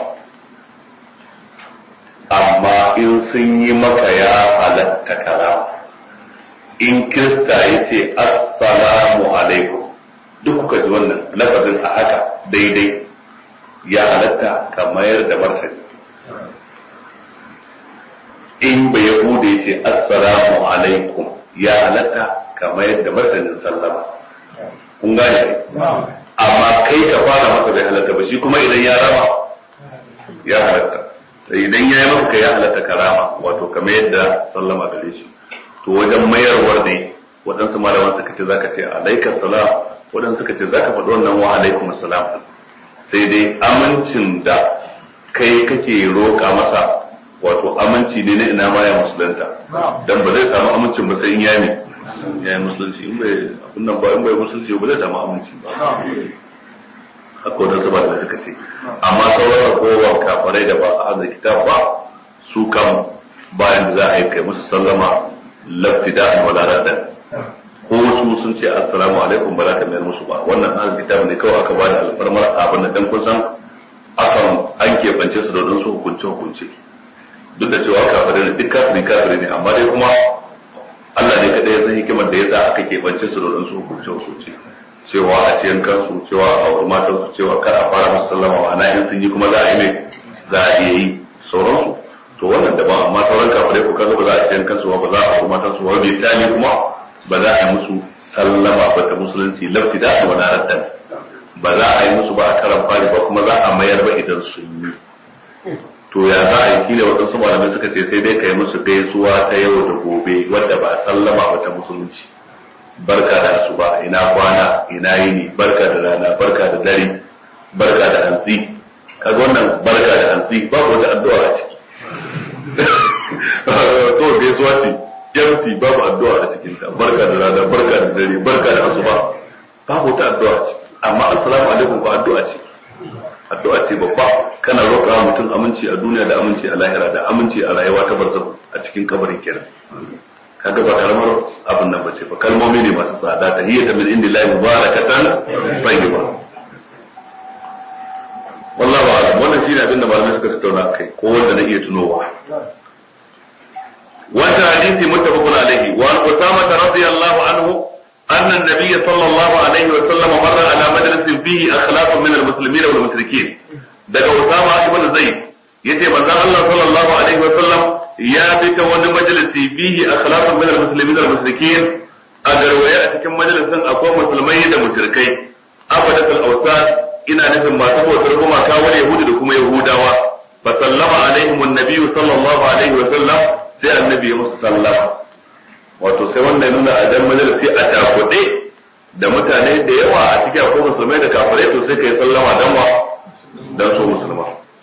amma in sun yi maka ya halatta karama in kirista ya ce assalamu alaikum duk kuka ji wannan lafazin a haka daidai ya halatta ka mayar da martani in ba yahuda ya ce assalamu alaikum ya halatta ka mayar da martanin sallama kun gane amma kai ka fara masa bai halatta ba shi kuma idan ya rama ya halatta idan ya yi maka ya halatta karama wato ka mayar da sallama gare shi to wajen mayarwar ne waɗansu malaman suka ce zaka ce alaikar salam waɗansu suka ce zaka faɗi wannan wa alaikum salam sai dai amincin da kai kake roƙa masa wato aminci ne na ina ma ya musulunta dan ba zai samu amincin ba sai in ya ne ya yi musulunci in bai abin nan ba in bai musulunci ba zai samu aminci ba haka waɗansu ba da suka ce amma sauran ragowar kafarai da ba a hazar kitab ba su kam bayan da za a yi kai musu sallama laftida'an wala raddan ko su sun ce assalamu alaikum ba za ka mayar musu ba wannan an kitab ne kawai aka bada alfarmar abin da dan kun san akan an keɓance su da don su hukunce hukunce duk da cewa kafirai ne duk kafirin kafirai ne amma dai kuma Allah ne kadai ya san hikimar da yasa aka keɓance su da don su hukunce hukunce cewa a cikin kansu cewa a wurin matansu cewa kar a fara musu sallama wa ana in sun yi kuma za a yi mai za a iya yi sauransu to wannan daban amma sauran kafirai ko kaga ba za a cikin kansu ba za a wurin matansu ba bai tani kuma ba za a yi musu sallama ba ta musulunci lafi da wani raddan ba za a yi musu ba a karan fari ba kuma za a mayar ba idan sun yi to ya za a yi kila waɗansu malamai suka ce sai dai ka yi musu gaisuwa ta yau da gobe wadda ba sallama ba ta musulunci barka da asuba ina kwana ina yini barka da rana barka da dare barka da hantsi kaga wannan barka da hantsi ba wata addu'a a ciki to gaisuwa ce jamti babu addu'a a cikin ta barka da rana barka da dare barka da asuba babu wata addu'a ce amma assalamu alaikum ko addu'a ce addu'a ce babba kana roƙa mutum aminci a duniya da aminci a lahira da aminci a rayuwa ta barzakh a cikin kabarin kenan kaga ba karamar abin nan bace ba kalmomi ne masu tsada ta hiya min indillahi mubarakatan tayyiba wallahi a'lam wannan shine abin da malamai suka tattauna kai ko wanda na iya tunowa wanda hadisi muttafaqun alaihi wa an usama radiyallahu anhu anna an-nabiy sallallahu alaihi wa sallam marra ala majlisin fihi akhlaq min al-muslimin wal mushrikeen daga usama ibn zaid yace manzon Allah sallallahu alaihi wa sallam ya bi ta wani majalisi fihi akhlaq min al-muslimin wal mushrikeen a garwaye a cikin majalisin akwai musulmai da mushrikai abadatul awsat ina nufin masu bautar gumaka wani yahudi da kuma yahudawa fa sallama alaihim an-nabiy sallallahu alaihi wa sallam sai annabi ya musu sallama wato sai wannan nuna a dan majalisi a takuɗe da mutane da yawa a cikin akwai musulmai da kafirai to sai kai sallama dan wa dan so musulma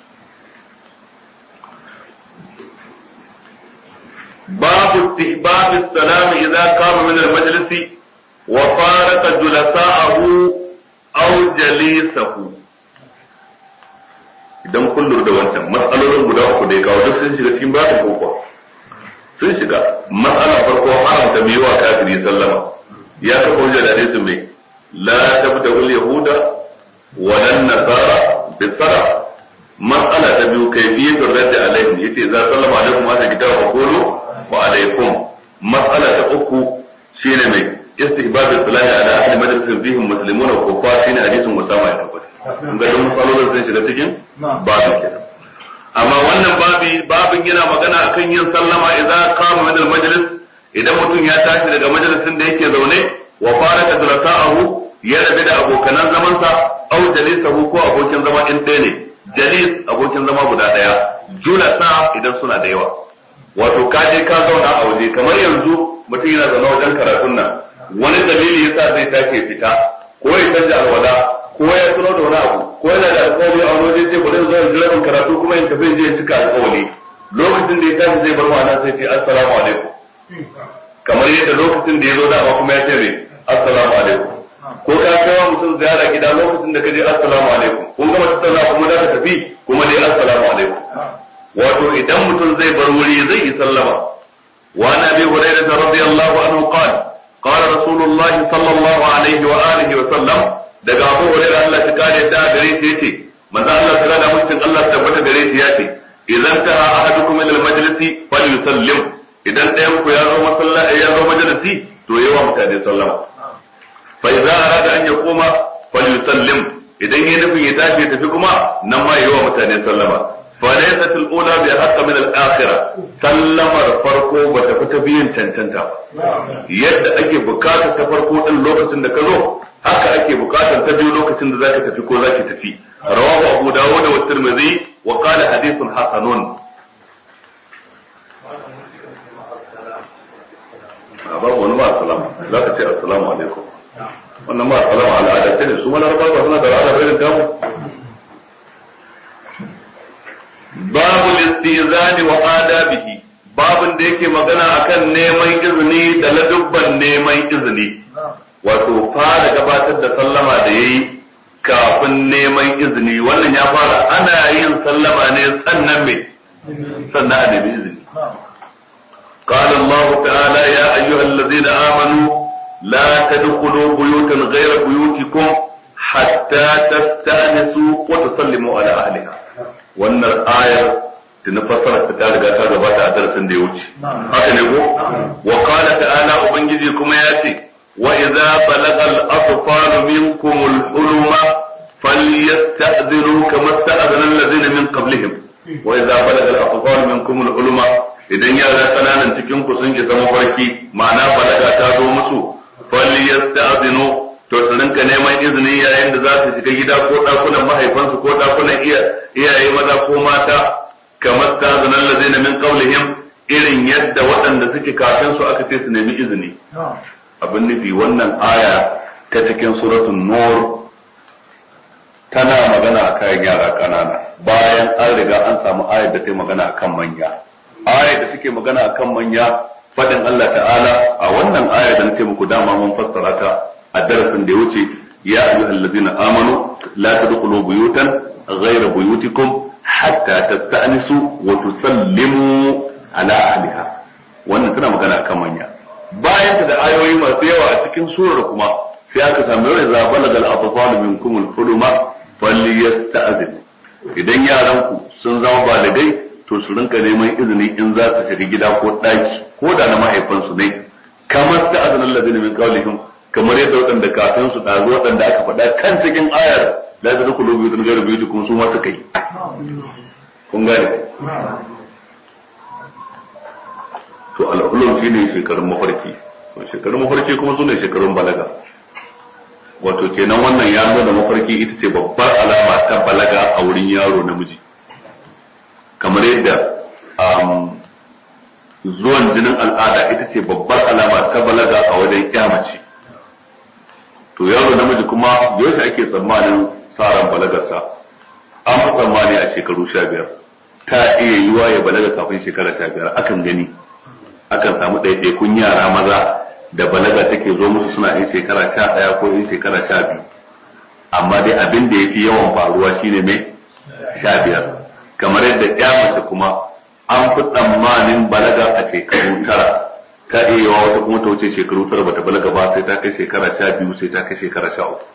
babu istihbab as-salam idza qama min al-majlis wa farqa julasa'ahu aw jalisahu idan kun lura da wancan matsalolin guda uku da ya kawo duk sun shiga cikin babu kokwa sun shiga matsalar farko haramta mai wa kafiri sallama ya kafa hujja da hadisin mai la tabda wal yahuda wa lan nasara bi sara matsala ta biyu kayfiyatur radd alaihim yace za sallama alaikum wa kitabu wa qulu wa alaikum matsala ta uku shine mai istihbab as-salati ala ahli majlisin fihim muslimun wa kuffar shine hadisin Usama ya tabbata kun ga dukkan matsalolin sun shiga cikin babu kenan amma wannan babi babin yana magana akan yin sallama idan qama min al-majlis idan mutum ya tashi daga majalisin da yake zaune wa faraka dulasa'ahu ya rabe da abokanan zamansa au jalisahu ko abokin zama in ɗaya ne jalis abokin zama guda ɗaya julasa idan suna da yawa wato ka je ka zauna a waje kamar yanzu mutum yana zaune wajen karatun nan wani dalili yasa zai tashi fita ko ya canja alwala ko ya tuno da wani abu ko yana da alƙawari a wani waje sai bari zo in jira karatu kuma in tafi je cika alƙawari lokacin da ya tashi zai bar ma'ana sai ce assalamu alaikum kamar yadda lokacin da ya zo dama kuma ya ce mai assalamu alaikum ko ka kai wa mutum ziyara gida lokacin da ka je assalamu alaikum kun gama tattauna kuma za ka tafi kuma dai assalamu alaikum wato idan mutum zai bar wuri zai yi sallama wa nabi hurairah radiyallahu anhu qala qala rasulullahi sallallahu alaihi wa alihi wa sallam daga Abu Hurairah Allah ya kare da gare shi yace manzo Allah ya da mutum Allah ya tabbata gare shi yace idan ta ahadukum ila al-majlisi falyusallim idan ɗayan ku ya zo masallaci ya zo majalisi to yawa mutane sallama fa idza arada an yaquma falyusallim idan ya nufi ya tashi ya tafi kuma nan ma yawa mutane sallama fa laysat al-ula bi haqq min al-akhirah sallamar farko ba ta fita biyin cancanta yadda ake bukatar ta farko din lokacin da ka zo haka ake bukatar ta biyu lokacin da zaka tafi ko zaki tafi rawahu abu dawud wa tirmidhi wa qala hadithun hasanun babu wani ma salama zaka ce assalamu alaikum wannan ma salama al'ada ce ne su ma larabawa suna da al'ada irin tamu babu istizani wa adabihi babun da yake magana akan neman izini da ladubban neman izini wato fara gabatar da sallama da yayi kafin neman izini wannan ya fara ana yin sallama ne sannan me sannan a nemi izini قال الله تعالى يا أيها الذين آمنوا لا تدخلوا بيوتا غير بيوتكم حتى تستأنسوا وتسلموا على أهلها وأن الآية تنفسر تتالى قاتل غبات أدرس ديوتي هكذا وقال تعالى أبنجزكم ياتي وإذا بلغ الأطفال منكم الحلم فليستأذنوا كما استأذن الذين من قبلهم وإذا بلغ الأطفال منكم الحلم idan yara kananan cikin ku sun isa mafarki ma'ana balaga ta zo musu falyasta'zinu to su rinka neman izini yayin da za su shiga gida ko dakunan mahaifansu ko dakunan iyaye maza ko mata kamar ta'zana allazina min qawlihim irin yadda waɗanda suke kafin su aka ce su nemi izini abin nufi wannan aya ta cikin suratul nur tana magana akan yara kanana bayan an riga an samu ayar da ta magana akan manya ayar da suke magana akan manya fadin Allah ta'ala a wannan ayar da nace muku dama mun fassara ta a darasin da ya wuce ya ayyuhallazina amanu la tadkhulu buyutan ghayra buyutikum hatta tasta'nisu wa tusallimu ala ahliha wannan tana magana akan manya bayan da ayoyi masu yawa a cikin surar kuma sai aka samu yau za balaga al-atfal minkum al-huluma falyasta'zinu idan yaran ku sun zama baligai to su rinka neman izini in za su shiga gida ko daki ko da na mahaifansu ne kamar da azanan ladina min qawlihim kamar yadda waɗanda kafin su ɗazu waɗanda aka faɗa kan cikin ayar la tadkhulu buyutan ghayra buyutikum su ma suka yi kun gane to al-ulum shine shekarun mafarki to shekarun mafarki kuma sune shekarun balaga wato kenan wannan ya nuna mafarki ita ce babbar alama ta balaga a wurin yaro namiji kamar yadda zuwan jinin al'ada ita ce babbar alama ta balaga a wajen kyamace to yaro namiji kuma yaushe ake tsammanin tsaron balagarsa an fi tsammani a shekaru sha biyar ta iya yiwa ya balaga kafin shekara sha biyar akan gani akan samu ɗaiɗaikun yara maza da balaga take zo musu suna yin shekara sha ɗaya ko yin shekara sha biyu amma dai abin da ya fi yawan faruwa shine mai sha biyar kamar yadda ya mace kuma an fi tsammanin balaga a shekaru tara ta iya yawa wata kuma ta wuce shekaru tara bata balaga ba sai ta kai shekara sha biyu sai ta kai shekara sha uku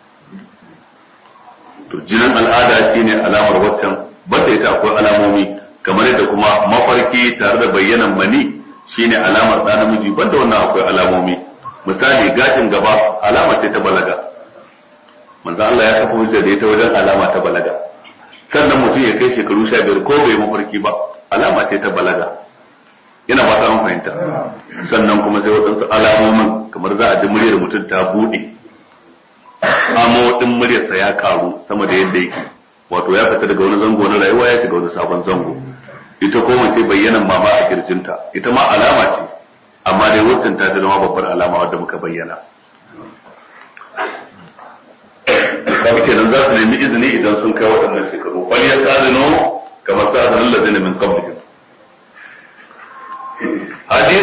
to jinin al'ada shine alamar waccan bata ita akwai alamomi kamar yadda kuma mafarki tare da bayyanan mani shine alamar ɗa namiji banda wannan akwai alamomi misali gashin gaba alama ce ta balaga manzo Allah ya kafa hujja da ita wajen alama ta balaga sannan mutum ya kai shekaru sha biyar ko bai mafarki ba alama ce ta balaga yana ba ta fahimta sannan kuma sai waɗansu alamomin kamar za a ji muryar mutum ta buɗe amo ɗin muryarsa ya karu sama da yadda yake wato ya fita daga wani zango na rayuwa ya shiga wani sabon zango ita ko mace bayyanan mama a kirjinta ita ma alama ce amma dai wancan ta zama babbar alama wadda muka bayyana kaga kenan za su nemi izini idan sun kai waɗannan shekaru wal yasta'zinu kama sta'zana allazina min qablihim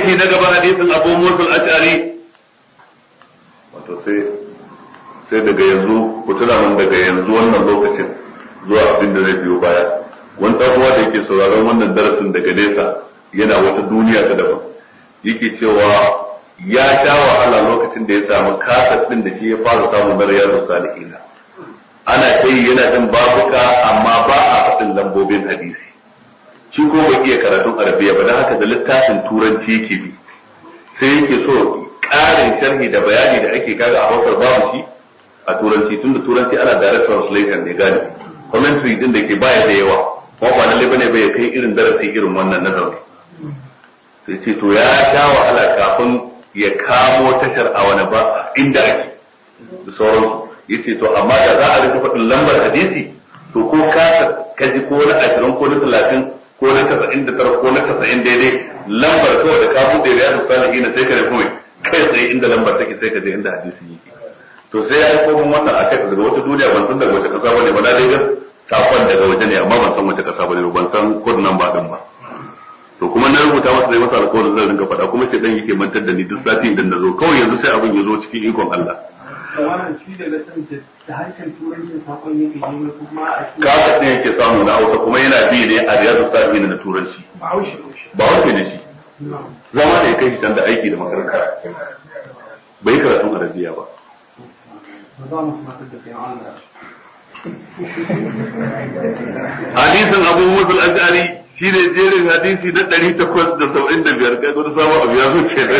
hadisi na gaba hadisin Abu Musa al-Ash'ari wato sai sai daga yanzu ku tuna mun daga yanzu wannan lokacin zuwa abin da zai biyo baya wani ɗan uwa da yake sauraron wannan darasin daga nesa yana wata duniya ta daban yake cewa ya sha wahala lokacin da ya samu kasar din da shi ya fara samu na riyadu salihina ana kai yana jin babuka amma ba a faɗin lambobin hadisi shi ko bai iya karatun arabiya ba don haka da littafin turanci yake bi sai yake so ƙarin sharhi da bayani da ake kaga a hausar babu shi a turanci tunda turanci ana direct translation ne gani commentary din da ke baya da yawa kuma ba lalle bane bai kai irin darasi irin wannan na zaune sai ce to ya sha wahala kafin ya kamo tashar a wani ba inda ake da sauransu yace to amma da za a rika faɗin lambar hadisi to ko ka kaji ko na ashirin ko na talatin ko na tasa'in da tara ko na tasa'in daidai lambar kawai da ka buɗe da yadda salihin sai ka rufe kai tsaye inda lambar take sai ka je inda hadisi yake to sai ya aiko min wannan a kai daga wata duniya ban san daga wace kasa bane ba na dai ga sakon daga waje ne amma ban san wace kasa bane ban san code number din ba to kuma na rubuta masa dai masa alƙawarin zan rinka faɗa kuma sai dan yake mantar da ni duk sati idan na zo kawai yanzu sai abin ya zo cikin ikon Allah wannan shi daga san da harshen turancin sakon yake yi kuma a cikin kasa ne yake samu na Hausa kuma yana bi ne a riyadu salihin na turanci ba haushi ba haushi ne shi zama da ya kai shi can da aiki da makaranta bai karatun arabiya ba hadisin Abu Musa al-Ash'ari shine jerin hadisi na ɗari takwas da saba'in da biyar kai gudu samu abu ya zuce da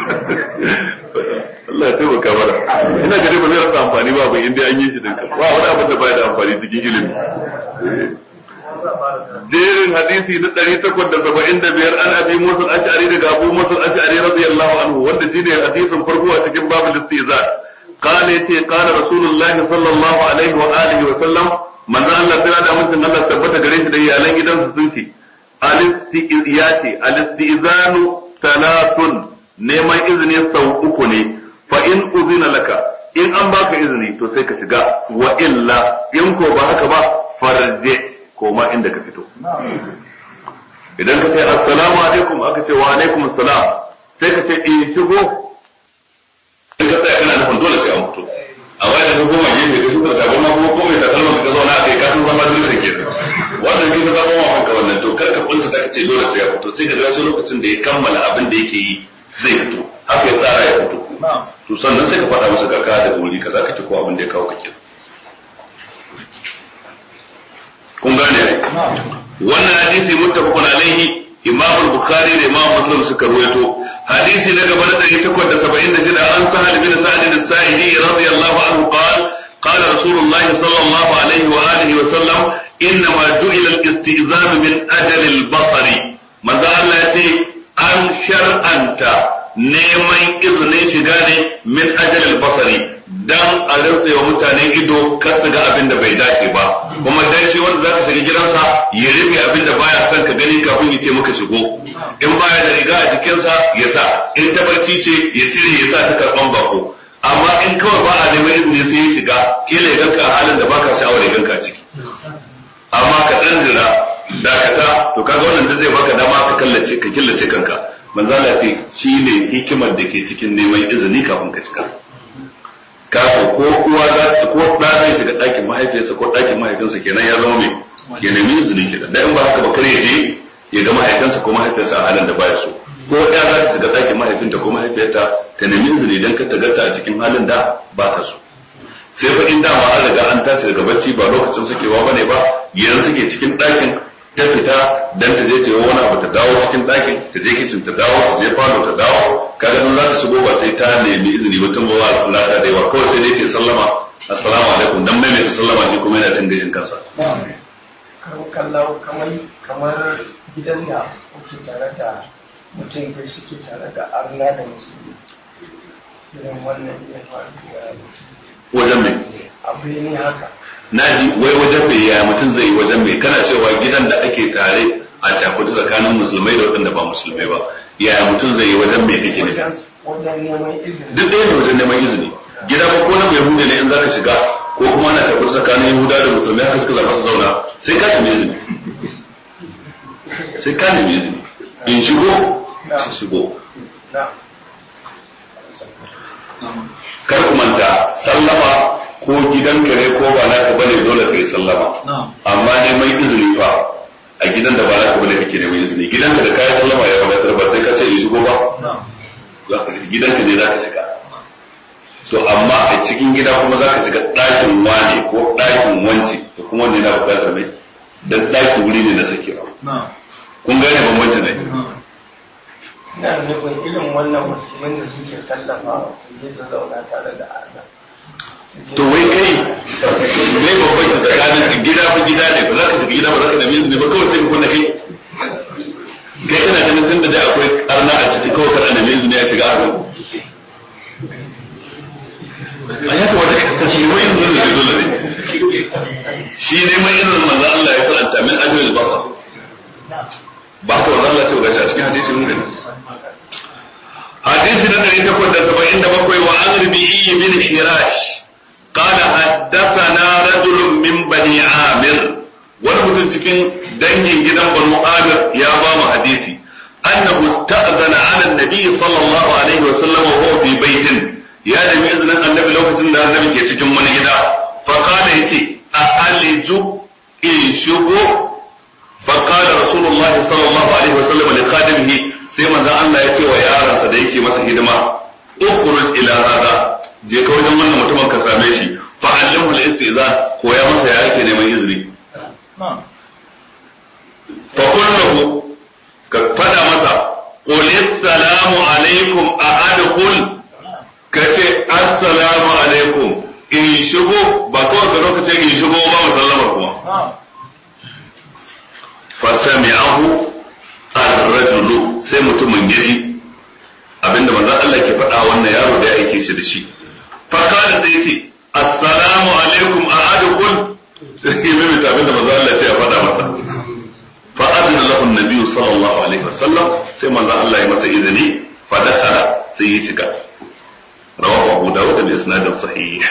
Allah ya taimaka mana ina ga dai ba zai rasa amfani ba bai inda an yi shi dinka ba wani abin da baya da amfani cikin ilimi jerin hadisi na ɗari takwas da saba'in da biyar an Abi Musa al-Ash'ari daga Abu Musa al-Ash'ari radiyallahu anhu wanda shine hadisin farko a cikin babul istizan قال يتي قال رسول الله صلى الله عليه وآله وسلم من ذا الله تعالى ممكن الله ثبت قريش دي على gidan su sunci al-istiyati al-istizanu thalathun neman izini sau uku ne fa in uzina laka in an baka izini to sai ka shiga wa illa in ko ba haka ba farje ko ma inda ka fito idan ka ce assalamu alaikum aka ce wa alaikum assalam sai ka ce in shigo in ka tsaya kana nufin dole sai an fito a wani da goma gefe da suka da goma kuma ko mai takalma ka zauna a kai ka san zama dole ke wannan kin zama wa kanka wannan to kar ka kunta ta kace dole sai ya fito sai ka ga sai lokacin da ya kammala abin da yake yi zai fito haka ya tsara ya fito to sannan sai ka faɗa masa kaka da wuri kaza kake ko abin da ya kawo kake kun gane ai wannan hadisi muttafaqun alaihi imam al-bukhari da imam muslim suka ruwaito hadisi na gaba na ɗari takwas da saba'in da shida an sahal bin sa'id as-sa'idi radiyallahu anhu qala qala rasulullah sallallahu alaihi wa alihi wa sallam inna ma ju'ila al-istizan min ajal al-basar manzo Allah yace an shar'anta neman izinin shiga ne min ajal al-basari dan a rantsa wa mutane ido kar su ga abin da bai dace ba kuma dan shi wanda zaka shiga gidansa ya rufe abin da baya son ka gani kafin ya ce maka shigo in baya da riga a jikinsa ya sa in ta barci ce ya cire ya sa ta karban bako amma in kawai ba a neman izini sai ya shiga kila ya ganka a halin da baka sha'awar ya ganka ciki amma ka dan jira dakata to kaga wannan da zai baka dama ka kallace ka killace kanka manzo Allah ce shine hikimar da ke cikin neman izini kafin ka shiga kafin ko uwa za ta ko da zai shiga ɗakin mahaifiyarsa ko ɗakin mahaifinsa kenan ya zama mai ya nemi izini kenan da in ba haka ba kare je ya ga mahaifinsa ko mahaifiyarsa a halin da baya so ko ɗaya za ta shiga ɗakin mahaifinta ko mahaifiyarta ta nemi izini idan ka tagarta a cikin halin da ba ta so sai fa in dama an riga an tashi daga bacci ba lokacin sakewa bane ba yanzu suke cikin ɗakin ta fita dan ta je ta yi wani abu ta dawo cikin ɗakin ta je kishin ta dawo ta je falo ta dawo kaga nan za ta shigo ba sai ta nemi izini mutum ba wa lada da yawa kawai sai dai ta sallama assalamu alaikum dan mai ta sallama shi kuma yana cin gashin kansa kallau kamar kamar gidan da kuke tare da mutum kai suke tare da arna da musulmi irin wannan ya faru da wajen mai abu ne haka naji wai wajen mai ya mutum zai yi wajen mai kana cewa gidan da ake tare a cakudu tsakanin musulmai da waɗanda ba musulmai ba yaya mutum zai yi wajen mai kake ne duk ɗaya ne wajen neman izini gida ba ko na bai hude ne in zaka shiga ko kuma ana cakudu tsakanin yahuda da musulmai haka suka zaɓa su zauna sai ka nemi izini sai ka nemi izini in shigo su shigo kar ku manta sallama ko gidanka ne ko ba naka bane dole kai sallama amma neman izini fa a gidan da ba naka bane kake neman izini gidanka da kayan sallama ya wadatar ba sai ka ce yi shigo ba za ka shiga gidanka ne za ka shiga to amma a cikin gida kuma za ka shiga ɗakin wane ko ɗakin wance to kuma wanda yana buƙatar mai dan ɗakin wuri ne na sakewa kun gane bambancin ne ina nufin irin wannan musulmin da suke tallafa su je su zauna tare da Allah to wai kai mai bambanci tsakanin gida ko gida ne ba za ka shiga gida ba za ka nemi izini ba kawai sai ka kunna kai kai kana ganin tunda da akwai karna a ciki kawai kar a nemi izini ya shiga a a ya kamata ka neman izini da dole ne shi neman izinin manzo Allah ya faranta min ajiyar basar ba ka wanzan Allah ce ga shi a cikin hadisi mun gani hadisi na ɗari takwas da saba'in da bakwai wa an rubi'i bin hirash qala haddathana rajulun min bani amir wani mutum cikin dangin gidan banu amir ya ba mu hadisi annahu ista'dana ala an-nabi sallallahu alaihi wa sallam wa huwa fi baitin ya nemi izinin annabi lokacin da annabi ke cikin wani gida fa qala yace a aliju in shugo fa qala rasulullah sallallahu alaihi wa sallam li khadimihi sai manzon Allah ya ce wa yaransa da yake masa hidima ukhruj ila hada je ka wajen wannan mutumin ka same shi fa allimhu al-istizan ko ya masa ya yake neman izini fa kullahu ka fada masa qul assalamu alaikum a adkhul kace assalamu alaikum in shigo ba kawai ka lokacin in shigo ba musallama kuma fa sami'ahu ar-rajulu sai mutumin yaji abinda manzon Allah ke faɗa wannan yaro da ya aike shi da shi fa kana sai yace assalamu alaikum a adkhul sai mai abinda manzon Allah ya faɗa masa fa adna lahu an-nabi sallallahu alaihi wasallam sai manzon Allah ya masa izini fa dakhala sai ya shiga rawahu Abu Dawud bi isnadin sahih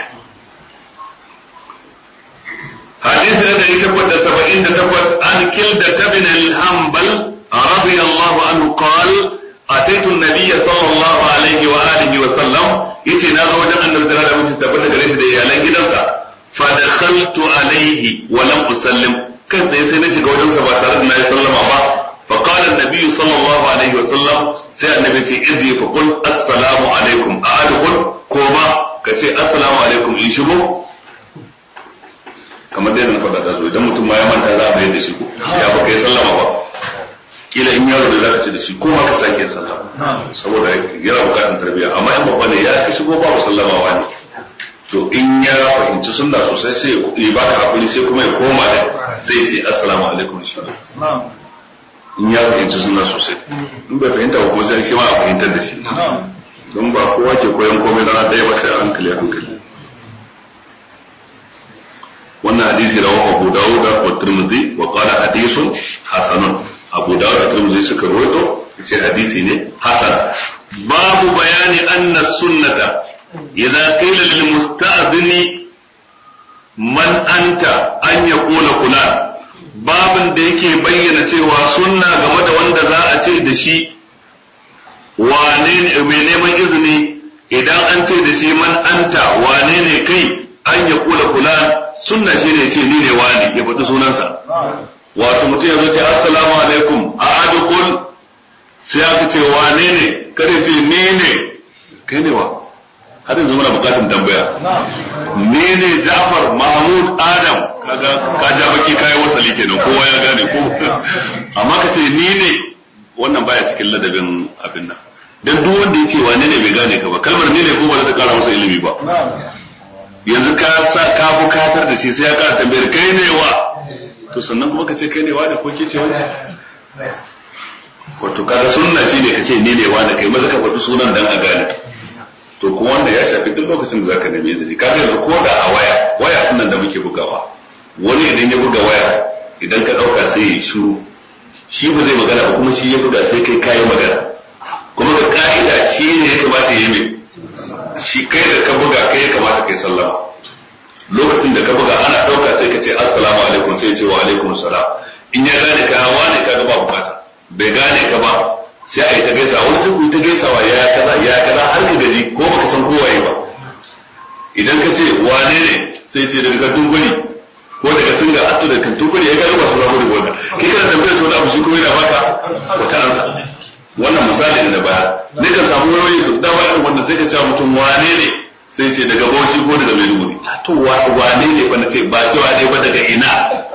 hadisi da yake tabbata saba'in da takwas an kilda ibn al-hanbal رضي الله عنه قال أتيت النبي صلى الله عليه وآله وسلم يتي نازو وجن أن الزلالة متستبت قريش دي يالين جدنسا فدخلت عليه ولم أسلم كان سيسي نشي قوجن سبا تردنا يسلم الله فقال النبي صلى الله عليه وسلم سيء النبي في إذي فقل السلام عليكم أدخل كوما كسي السلام عليكم إيشبو كما دينا نفضل تازو إذا متم ما يمن تازا بيد شكو يا بكي سلم الله kila in yaro da zaka ce da shi ko ma ka sake sallama saboda yana bukatun tarbiyya amma in babba ne ya ka shigo babu sallamawa ne to in ya fahimci sunna sosai sai ya baka hakuri sai kuma ya koma da sai ya ce assalamu alaikum shi in ya fahimci sunna sosai in bai fahimta ba kuma sai shi ma a fahimtar da shi don ba kowa ke koyon komai rana ɗaya ba sai hankali hankali wannan hadisi rawahu Abu Dawud wa Tirmidhi wa qala hadithun hasanun Abu Dawud da Tirmidhi suka rawaito ce hadisi ne hasan babu bayani anna sunnata idza qila lil musta'dhini man anta an yaqula fulan babin da yake bayyana cewa sunna game da wanda za a ce da shi wane ne mai neman izini idan an ce da shi man anta wane ne kai an yaqula fulan sunna shi ne ce ni ne wani ya faɗi sunansa wato mutum ya zo ce assalamu alaikum a adukul sai aka ce wane ne kada ce ni ne kai ne wa har yanzu muna bukatun tambaya ni ne Ja'far Mahmud Adam kaga ka ja baki kai wasali kenan kowa ya gane ko amma ka ce ni ne wannan baya cikin ladabin abin nan dan duk wanda ya ce wane ne bai gane ka ba kalmar ni ne ko ba za ta kara masa ilimi ba yanzu ka sa ka bukatar da shi sai ya kara tambayar kai ne wa to sannan kuma ka ce kai ne wa da ko ke ce wani wato kaga sunna shine ka ce ni ne wa da kai maza ka faɗi sunan dan a gane to kuma wanda ya shafi duk lokacin da zaka nemi izini kaga yanzu ko da a waya waya nan da muke bugawa wani idan ya buga waya idan ka dauka sai ya shiru shi ba zai magana ba kuma shi ya buga sai kai kai magana kuma ga ka'ida shi ne ya kamata ya yi mai shi kai da ka buga kai ya kamata kai sallama lokacin da ka buga ana dauka sai ka ce assalamu alaikum sai ya ce wa alaikum salam in ya gane ka wane ka ga ba bukata bai gane ka ba sai a yi ta gaisawa wani sai ku yi ta gaisawa ya kaza ya kaza har ka gaji ko baka san kowaye ba idan ka ce wane ne sai ce daga kantun gwani ko daga singa atto daga kantun gwani ya gano masu ramu da gwani kai kana tambayar su wani abu shi kuma yana baka wata ansa wannan misali ne na baya ne ka samu wayoyi su dama irin wanda sai ka cewa mutum wane ne sai ce daga Bauchi ko daga Maiduguri to wane ne ba na ce ba cewa ne ba daga ina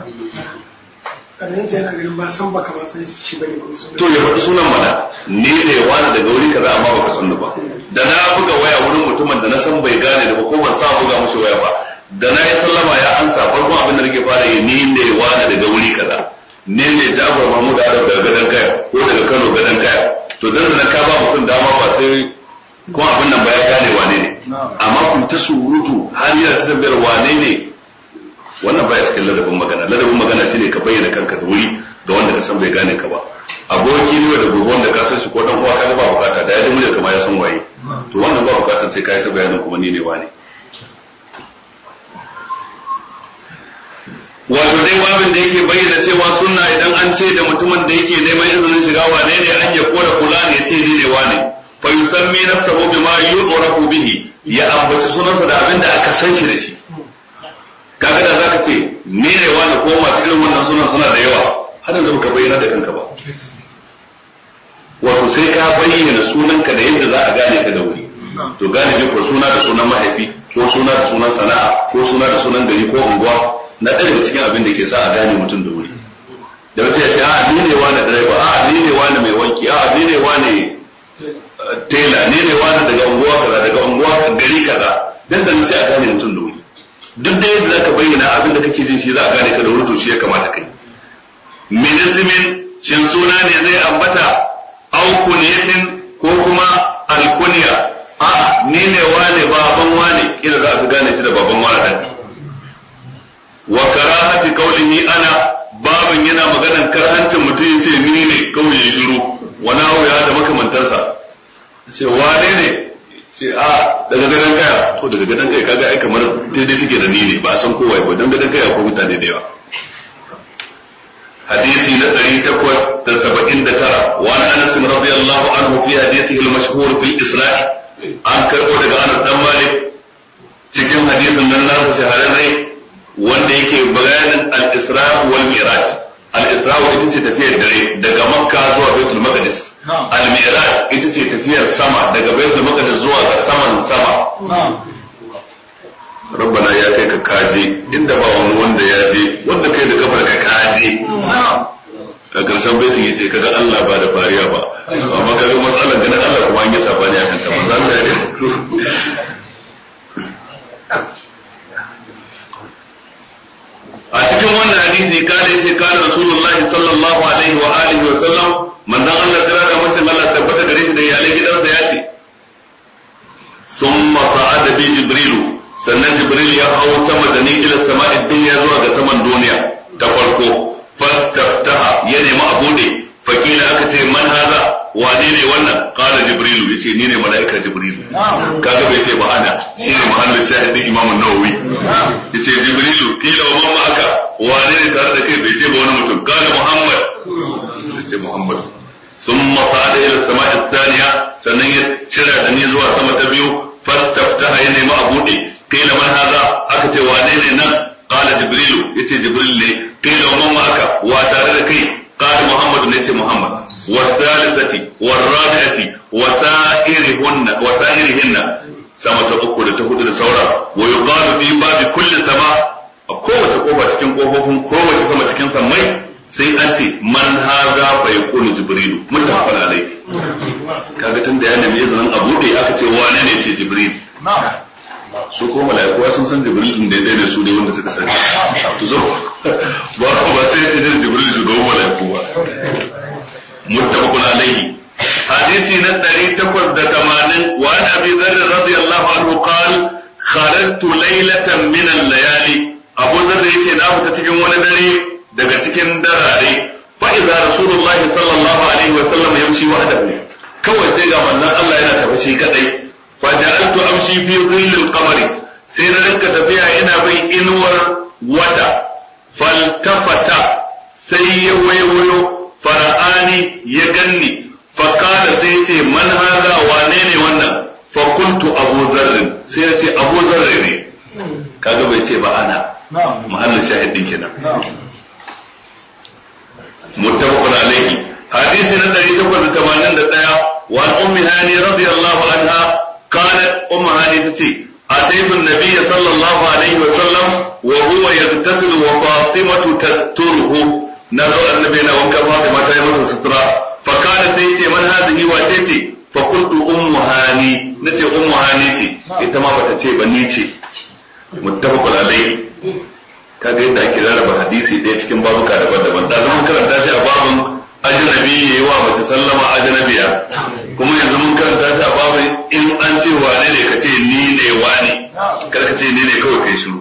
to ya faɗi sunan mana ni ne wani daga wuri kaza amma baka san ba da na buga waya wurin mutumin da na san bai gane da ba ko ban sa buga mushi waya ba da na yi sallama ya ansa farkon abin da nake fara yi ni ne wani daga wuri kaza ni ne Jafar Mahmud Arab daga gadan kaya ko daga Kano gadan kaya to dan da ka ba mutum dama ba sai ko abin nan ba ya gane wane ne amma kun ta surutu har yana ta tambayar wane ne wannan baya cikin ladabin magana ladabin magana shine ka bayyana kanka da wuri ga wanda ka san bai gane ka ba aboki ne da gobe wanda ka san shi ko dan uwa ka ba bukata da ya da murya kamar ya san waye to wannan ba bukatar sai ka yi ta bayanin kuma ni ne wane wato dai babin da yake bayyana cewa sunna idan an ce da mutumin da yake neman izinin shiga wane ne an ya kora kula ne ya ce ni ne wane fa yusammi nafsahu bima yu'rafu bihi ya ambaci sunansa da abin da aka san shi da shi kaga da zaka ce ni ne wani ko masu irin wannan sunan suna da yawa har yanzu ka bayyana da kanka ba wato sai ka bayyana sunanka da yadda za a gane ka da wuri to galibi ko suna da sunan mahaifi ko suna da sunan sana'a ko suna da sunan gari ko unguwa na ɗaya daga cikin abin da ke sa a gane mutum da wuri da wata ya ce a ni ne wani direba a ni ne wani mai wanki a ni ne wani tela ni ne wani daga unguwa kaza daga unguwa gari kaza dan da sai a gane mutum da wuri duk da yadda zaka bayyana abin da kake jin shi za a gane ka da wuri to shi ya kamata kai minizmin shin suna ne zai ambata au kunyatin ko kuma alkunya a ni ne wane baban wane kila za a gane shi da baban wane dan wa karahati qawlihi ana babin yana maganan karhancin mutum yace ni ne kawai ya shiru wani ya da makamantansa sai wane ne sai a daga gadon kaya to daga gadon kaya kaga ai kamar daidai take da ni ne ba a san kowa ba dan gadon kaya ko mutane da yawa hadisi na ɗari takwas da saba'in da tara wa an Anas radiyallahu anhu fi hadisihi al-mashhur fil Isra' an karbo daga Anas dan Malik cikin hadisin nan na shahararre wanda yake bayanin al-Isra' wal Mi'raj al-Isra' ita ce tafiyar dare daga Makka zuwa Baitul Maqdis al-Mi'raj ita ce tafiyar sama daga Baitul Maqdis zuwa ga saman sama rabbana ya kai ka kaje inda ba wani wanda ya je wanda kai da kafar ka kaje a karshen baitin yace kaga Allah ba da fariya ba amma kaga matsalar da Allah kuma an yi sabani akan ta manzo Allah ne a cikin wannan hadisi kana yace kana rasulullahi sallallahu alaihi wa alihi wa sallam manzon Allah kira da mutum Allah tabbata gare shi da iyalai gidansa ya ce summa sa'ada bi jibrilu sannan jibril ya hawo sama da ni ila sama'i dunya zuwa ga saman duniya ta farko fastaftaha ya nemi a bude fakila aka ce man haza wane ne wannan qala jibril yace ni ne malaika jibril kaga bai ce ba ana shine mahallin shahidin imam an-nawawi yace jibril kila wa man aka wane ne tare da kai bai ce ba wani mutum qala muhammad yace muhammad thumma sa'ada ila sama'i thaniya sannan ya cira da ni zuwa sama ta biyu fastaftaha ya nemi a bude kila man haza aka ce wane ne nan qala jibril yace jibril ne kila wa man aka wa tare da kai qala muhammad ne yace muhammad والثالثة والرابعة وسائرهن وسائرهن sama ta uku da ta hudu da saura wa yuqalu fi babi kulli sama a kowace kofa cikin kofofin kowace sama cikin sammai sai an ce man haza fa yaqulu jibril muttafaqun alayhi kaga tun da ya nemi izinin abu da aka ce wane ne ce jibril su ko malaikuwa sun san jibril din da daidai da su ne wanda suka sani to zo ba ba sai ce jibril shugaban malaiku ba muttafaqun alayhi hadisi na ɗari takwas da tamanin wa an abi dharr radiyallahu anhu qala kharajtu laylatan min al-layali abu dharr yace na fita cikin wani dare daga cikin darare fa idza rasulullah sallallahu alaihi wa sallam yamshi wahdahu kawai sai ga manzon Allah yana tafi shi kadai fa ja'altu amshi fi dhill al-qamar sai na rinka tafiya ina bin inuwar wata faltafata sai ya wayo fara'ani ya ganni faka shahidin kenan muttafaqun alayhi hadisi na ɗari takwas da tamanin da ɗaya wa ummi hani radiyallahu anha qalat ummu hani tace ataytu an-nabiy sallallahu alaihi wa sallam wa huwa yaghtasilu wa fatimatu tasturuhu nazo annabi na wanka fatima ta yi masa sutura fa kana sai ce man hadhihi wa tace fa qultu ummu hani nace ummu hani ce ita ma bata ce ba ni ce muttafaqun alayhi kaga yadda ake rarraba hadisi ɗaya cikin babuka daban-daban da zaman karanta shi a babun ajnabi yayi wa mace sallama ajnabiya kuma yanzu mun karanta shi a babun in an ce wane ne ka ce ni ne wani kar ka ce ni ne kawai kai shiru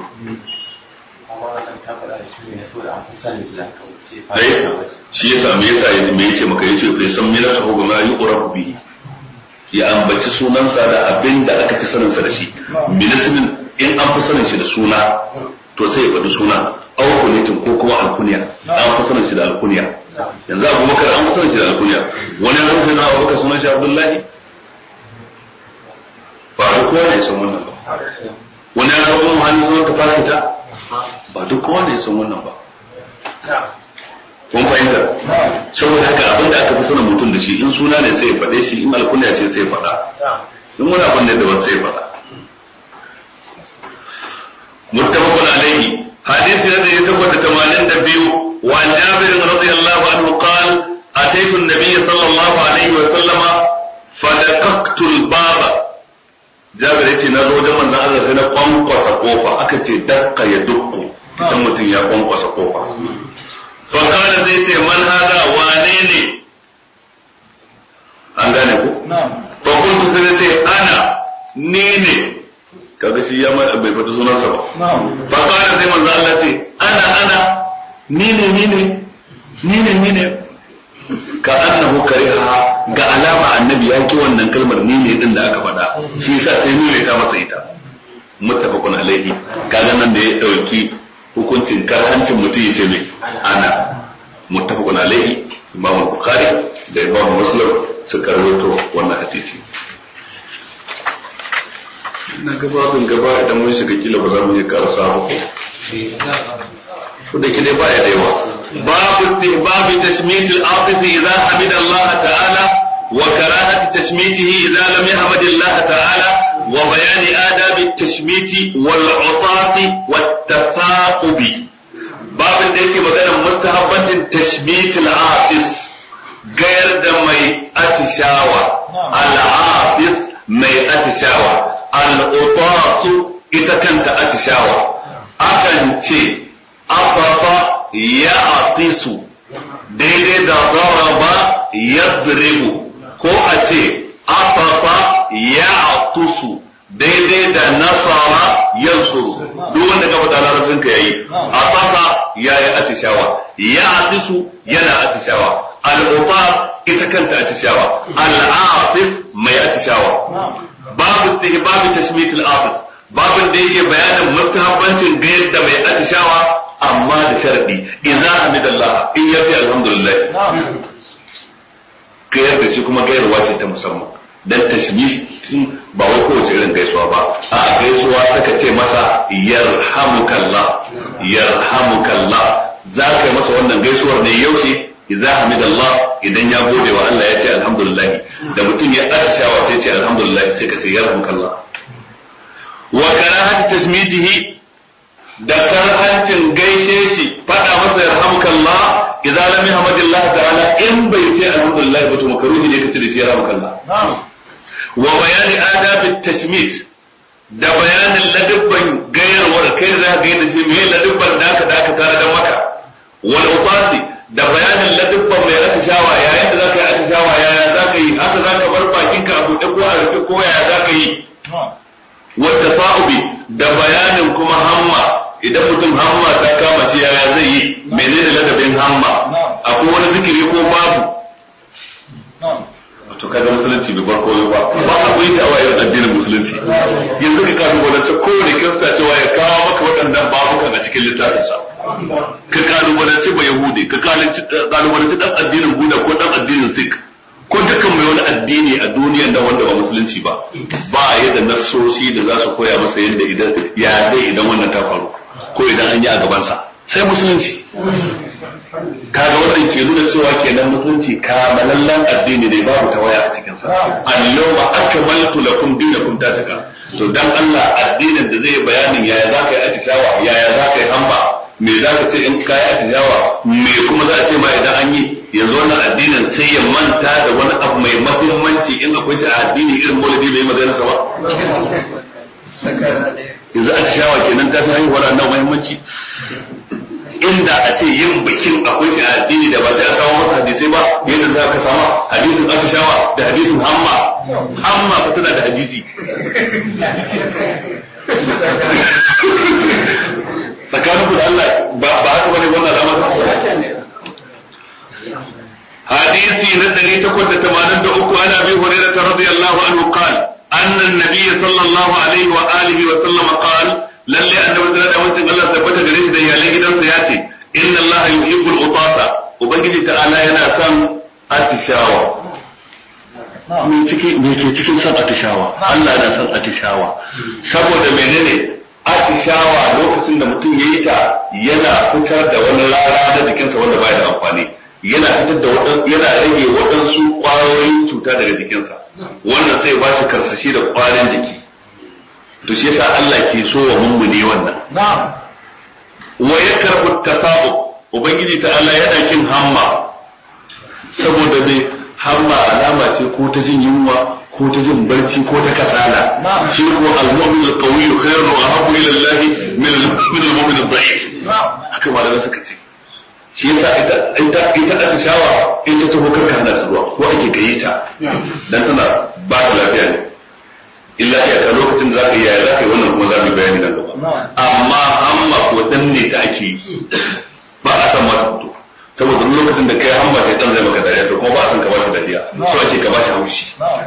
shi yasa me yasa me yace maka yace fa san mira sahu ga yi urabu bi ya ambaci sunansa da abin da aka fi sanin sa da shi bilismin in an fi sanin shi da suna to sai ya faɗi suna au kunitin ko kuma alkunya an fi sanin shi da alkunya yanzu abubakar an fi sanin shi da alkunya wani ya zama sai na abubakar sunan shi abdullahi ba duk kowa ne san wannan ba wani ya zama kuma hannun sunan ta fasita ba duk kowa ne san wannan ba kun fahimta saboda haka abin da aka fi sanin mutum da shi in suna ne sai ya faɗe shi in alkunya ce sai ya faɗa in wani abin da daban sai ya faɗa متفق عليه حديث الذي يتبع ثمانين دبيو وعن جابر رضي الله عنه قال أتيت النبي صلى الله عليه وسلم فدققت الباب جابر يتي نزو جمع نزل سنة قنقص قوفا أكتي دق يدق تمتن يا قنقص قوفا فقال زيتي من هذا وانيني أنغانيكو فقلت سنتي أنا نيني kaga shi ya mai bai fata sunansa ba fa kana sai manzo Allah ce ana ana ni ne ni ne ni ne ni ne ka annahu kariha ga alama annabi ya ki wannan kalmar ni ne din da aka faɗa shi yasa sai nune ta masa ita muttafaqun alaihi kaga nan da ya dauki hukuncin karhancin mutum yace mai ana muttafaqun alaihi Imam Bukhari da Imam Muslim suka rawaito wannan hadisi na gababin gaba idan mun shiga kila ba za mu yi karasa ba ko da kide baya da yawa babu babu tashmit al-afis idza hamida Allah ta'ala wa karahati tashmitihi idza lam yahmad Allah ta'ala wa bayani adab at-tashmit wal 'utas wat tafaqub babin da yake maganar mustahabbatin tashmit al-afis gayar da mai atishawa al-afis mai atishawa al'utasu ita kanta atishawa akan ce afafa ya atisu daidai da zaraba ya diribu ko a ce afafa ya atusu daidai da nasara yansuru duk wanda ka faɗa larabcin ka yayi afafa ya yi atishawa ya atisu yana atishawa al'utas ita kanta atishawa al'atis mai atishawa babu istihbabi tashmit al-afis babin da yake bayanin mustahabbancin ga yadda mai atishawa amma da sharadi idza hamidallah in yafi alhamdulillah gayar da shi kuma gayarwa ce ta musamman dan tashmit ba wai kowace irin gaisuwa ba a gaisuwa saka ce masa yarhamukallah yarhamukallah za ka yi masa wannan gaisuwar ne yaushe idza hamidallah idan ya gode wa Allah ya ce alhamdulillah da mutum ya atishawa sai ce alhamdulillah sai ka ce yarhamukallah wa karahati tasmitihi da karhancin gaishe shi fada masa yarhamukallah idza lam yahmadillah ta'ala in bai ce alhamdulillah ba to makaruhi ne kace da shi yarhamukallah wa bayani adab at-tashmit da bayanin ladabban gayarwar kai da zaka ga da shi me ladabban da aka daka tare da maka wal utasi da bayanin ladabban mai atishawa yayin da zaka yi atishawa yaya zaka yi haka zaka bar bakinka a buɗe ko a rufe ko yaya zaka yi wadda fa'ubi da bayanin kuma hamma idan mutum hamma ta kama shi yaya zai yi menene ladabin hamma akwai wani zikiri ko babu to kaga musulunci bai bar koyo ba ba akwai sha'awa irin addinin musulunci yanzu ka kasu wadance kowane kirista cewa ya kawo maka waɗannan babukan a cikin littafinsa ka kalubalanci ba yahudi ka kalubalanci dan addinin buda ko dan addinin sikh ko dukkan mai wani addini a duniyar da wanda ba musulunci ba ba ya da nassoshi da za su koya masa yadda idan ya zai idan wannan ta faru ko idan an yi a gabansa sai musulunci. Kaga wannan ke nuna cewa kenan musulunci kamalallen addini ne babu tawaya a cikin sa. Al-yawma akmaltu lakum dinakum ta cika. To dan Allah addinin da zai bayanin yaya za ka yi atishawa, yaya za ka yi hamba, me za ka ce in ka yi atishawa, me kuma za a ce ma idan an yi, yanzu wannan addinin sai ya manta da wani abu mai mahimmanci in akwai shi a addini irin maulidi bai magana sa ba. Yanzu atishawa kenan ta fi haihuwar annabi muhimmanci. Inda a ce yin bikin akwai shi a addini da ba sai a samu masa hadisai ba, yadda za ka sama hadisin atishawa da hadisin hamma. Hamma fa tana da hadisi. Tsakanin ku da Allah ba haka bane wannan al'amari. Hadisi na ɗari takwas da tamanin da uku ana bi Hurairah radiyallahu anhu qala anna an-nabiy sallallahu alaihi wa alihi wa sallam qala lalle annabi da wancin Allah tabbata gare shi da iyalan gidansa ya ce inna Allah yuhibbul utasa ubangiji ta'ala yana son atishawa me ciki me ke cikin son atishawa Allah yana son atishawa saboda menene atishawa lokacin da mutum yayi ta yana fitar da wani rara da jikinsa wanda baya da amfani yana fitar da wadan yana rage wadansu kwayoyin cuta daga jikinsa wannan sai ba shi karsashi da kwarin jiki to shi yasa Allah ke so wa mummuni wannan na'am wa yakrahu tafabu ubangiji ta Allah yana kin hamma saboda bai hamma alama ce ko ta jin yunwa ko ta jin barci ko ta kasala shi ko al-mu'min al-qawi khairun wa ahabbu ila Allah min min al-mu'min ad-da'if haka malamai suka ce shi yasa ita ita ita ta shawa ita ta hukar ka hana ruwa ko ake gaye ta dan tana ba ta lafiya ne illa ya ka lokacin da zaka yi yaya zaka yi wannan kuma za mu bayani nan gaba amma hamma ko dan ne da ake yi ba a san ma ta fito saboda lokacin da kai hamma sai dan zai maka dariya to kuma ba a san ka ba shi dariya so ake ka ba shi haushi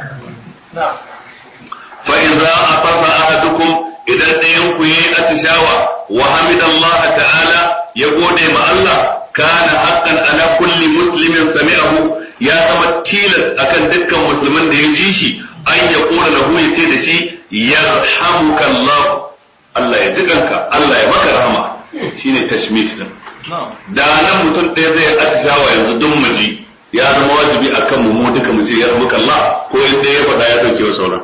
fa idza atasa ahadukum idan dayan ku yi atishawa wa hamidallah ta'ala ya gode ma Allah kana haqqan ala kulli muslimin sami'ahu ya zama tilas akan dukkan musulman da ya ji shi an ya kula lahu ya ce da shi yarhamuka Allah Allah ya jikanka Allah ya maka rahama shine tashmit din da nan mutum ɗaya zai atishawa yanzu duk muji ya zama wajibi akan mu mu duka mu ce yarhamuka Allah ko yadda ya faɗa ya dauke wa sauran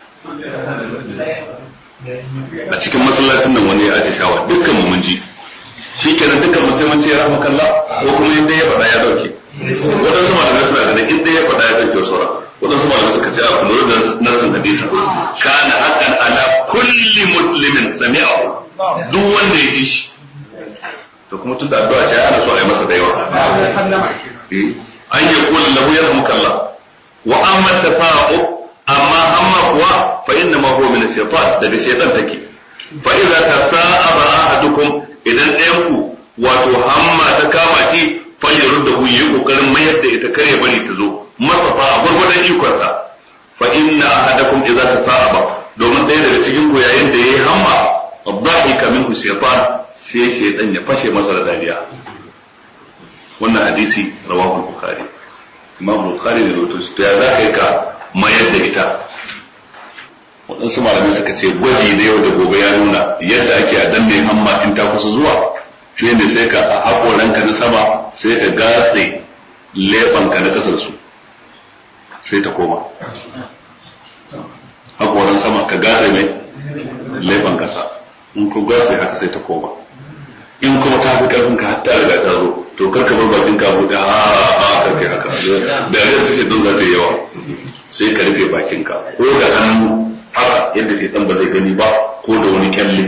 a cikin masallacin nan wani ya atishawa dukkan mu mun ji shi kenan dukkan musulman ce yarhamuka Allah ko kuma yadda ya faɗa ya dauke wadansu malamai suna ganin inda ya faɗa ya dauke wa sauran wadansu malamai suka ce a kullu da nasin hadisa kana haqqan ala kulli muslimin sami'ahu duk wanda ya ji shi to kuma tun da addu'a ce ana so a yi masa da yawa an yi kula lahu yarhamuka Allah wa amma tafa'u amma amma kuwa fa inna ma huwa min ash-shaytan daga shaytan take fa idza tasa'aba ahadukum idan ɗayan ku wato hamma ta kama shi fa yaruddahu yi kokarin mayar da ita kare bari ta zo masa fa a gurgurdan ikonsa fa inna ahadakum idza tasa'aba domin ɗaya daga cikin ku yayin da yayi hamma dhahika minhu shaytan sai shaytan ya fashe masa da dariya wannan hadisi rawahu bukhari imam bukhari ne rawaito shi to ya zaka yi ka mayar da ita waɗansu malamai suka ce gwaji na yau da gobe ya nuna yadda ake a danne hamma in ta kusa zuwa shi ne sai ka a haƙoranka na sama sai ka gatse leɓanka na ƙasar su sai ta koma haƙoran sama ka gatse mai leɓan ƙasa in ku gatse haka sai ta koma in kuma ta fi ƙarfin ka har ta riga ta zo to karka bar bakin ka buɗe a a karka haka da yadda ta ce don za ta yi yawa sai ka rufe bakin ka ko da hannu haka yadda sai dan ba zai gani ba ko da wani kyalle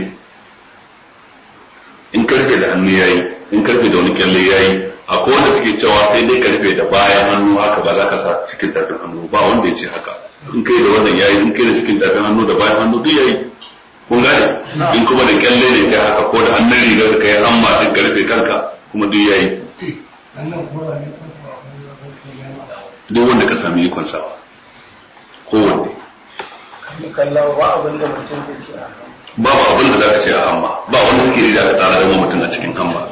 in karfe da hannu yayi in karfe da wani kyalle yayi akwai wanda suke cewa sai dai karfe da bayan hannu haka ba za ka sa cikin tafin hannu ba wanda ya ce haka in kai da wannan yayi in kai da cikin tafin hannu da bayan hannu duk yayi kun gane in kuma da kyalle ne kai haka ko da hannun rigar ka yi amma din karfe kanka kuma duk yayi duk wanda ka sami ikon sa kowanne babu abin da za ka ce a hamma ba wani zikiri da aka tsara da mutum a cikin hamma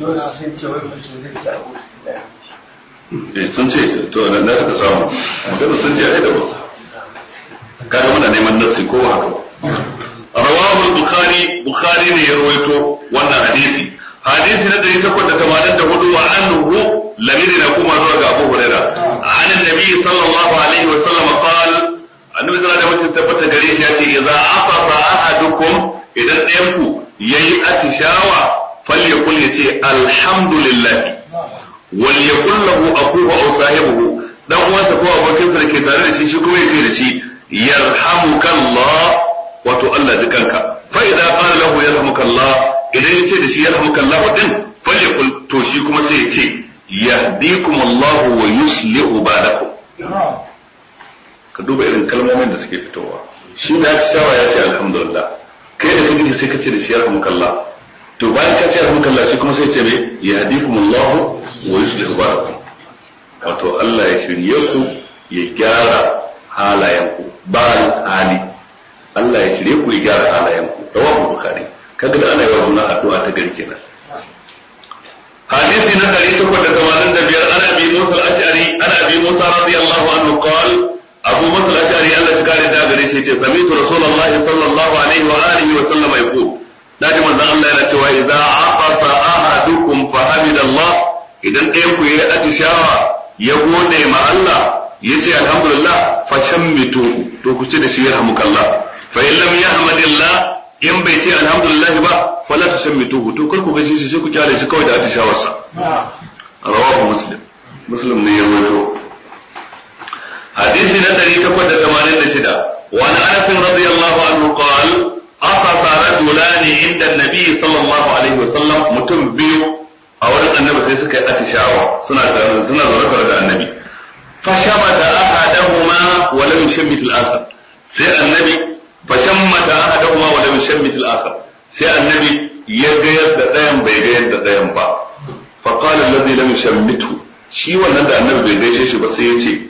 sun ce to nan da suka samu magana sun ce ai da ba kaga muna neman nassi ko haka rawahu bukhari bukhari ne ya rawaito wannan hadisi hadisi na ɗari takwas da tamanin da hudu wa anhu lamiri na kuma zuwa ga Abu Huraira an annabi sallallahu alaihi wa sallam qala annabi sallallahu alaihi wa sallam tabbata gare shi yace idza afafa ahadukum idan ɗayan ku yayi atishawa falyakul yace alhamdulillah wal yakul lahu aquhu aw sahibuhu dan uwansa ko abokin sa ke tare da shi shi kuma yace da shi yarhamukallah wato Allah dukanka fa idza qala lahu yarhamukallah idan yace da shi yarhamukallah din falyakul to shi kuma sai yace yahdikumullahu wa yuslihu balakum ka duba irin kalmomin da suke fitowa shi da ya shawa ya ce alhamdulillah kai da kaji sai ka ce da shi yarhamukallah to bayan ka ce yarhamukallah shi kuma sai ce me yahdikumullahu wa yuslihu balakum wato Allah ya shirye ku ya gyara halayenku ba hali Allah ya shirye ku ya gyara halayenku rawahu bukhari kaga da ana yawan nuna addu'a ta gari kenan hadisi na ɗari takwas da tamanin da biyar ana bi Musa al-Ash'ari ana bi Musa radiyallahu anhu qala Abu Musa al-Ash'ari Allah ya kare da gare shi ce sami'tu Rasulullahi sallallahu alaihi wa alihi wa sallam yaqul daji manzon Allah yana cewa idza aqasa ahadukum fa hamidallah idan ɗayan ku yayi atishawa ya gode ma Allah yace alhamdulillah fa shammitu to ku ce da shi yarhamukallah fa in lam yahmadillah in bai ce alhamdulillah ba fala tusammitu to kar ku gaishe shi sai ku kyale shi kawai da atishawarsa rawahu muslim muslim ne ya rawaito hadisi na ɗari takwas da tamanin da shida wa an anas radiyallahu anhu qala aqasa rajulani inda an-nabi sallallahu alaihi wa sallam mutum biyu a wurin annabi sai suka yi atishawa suna tare suna zaune da annabi fa shamata ahaduhuma wa lam yushammit al-akhar sai annabi fa shammata ahaduhuma wa lam yushammit al-akhar sai annabi ya ga yadda dayan bai ga yadda dayan ba fa qala alladhi lam yushammithu shi wannan da annabi bai gaishe shi ba sai ya ce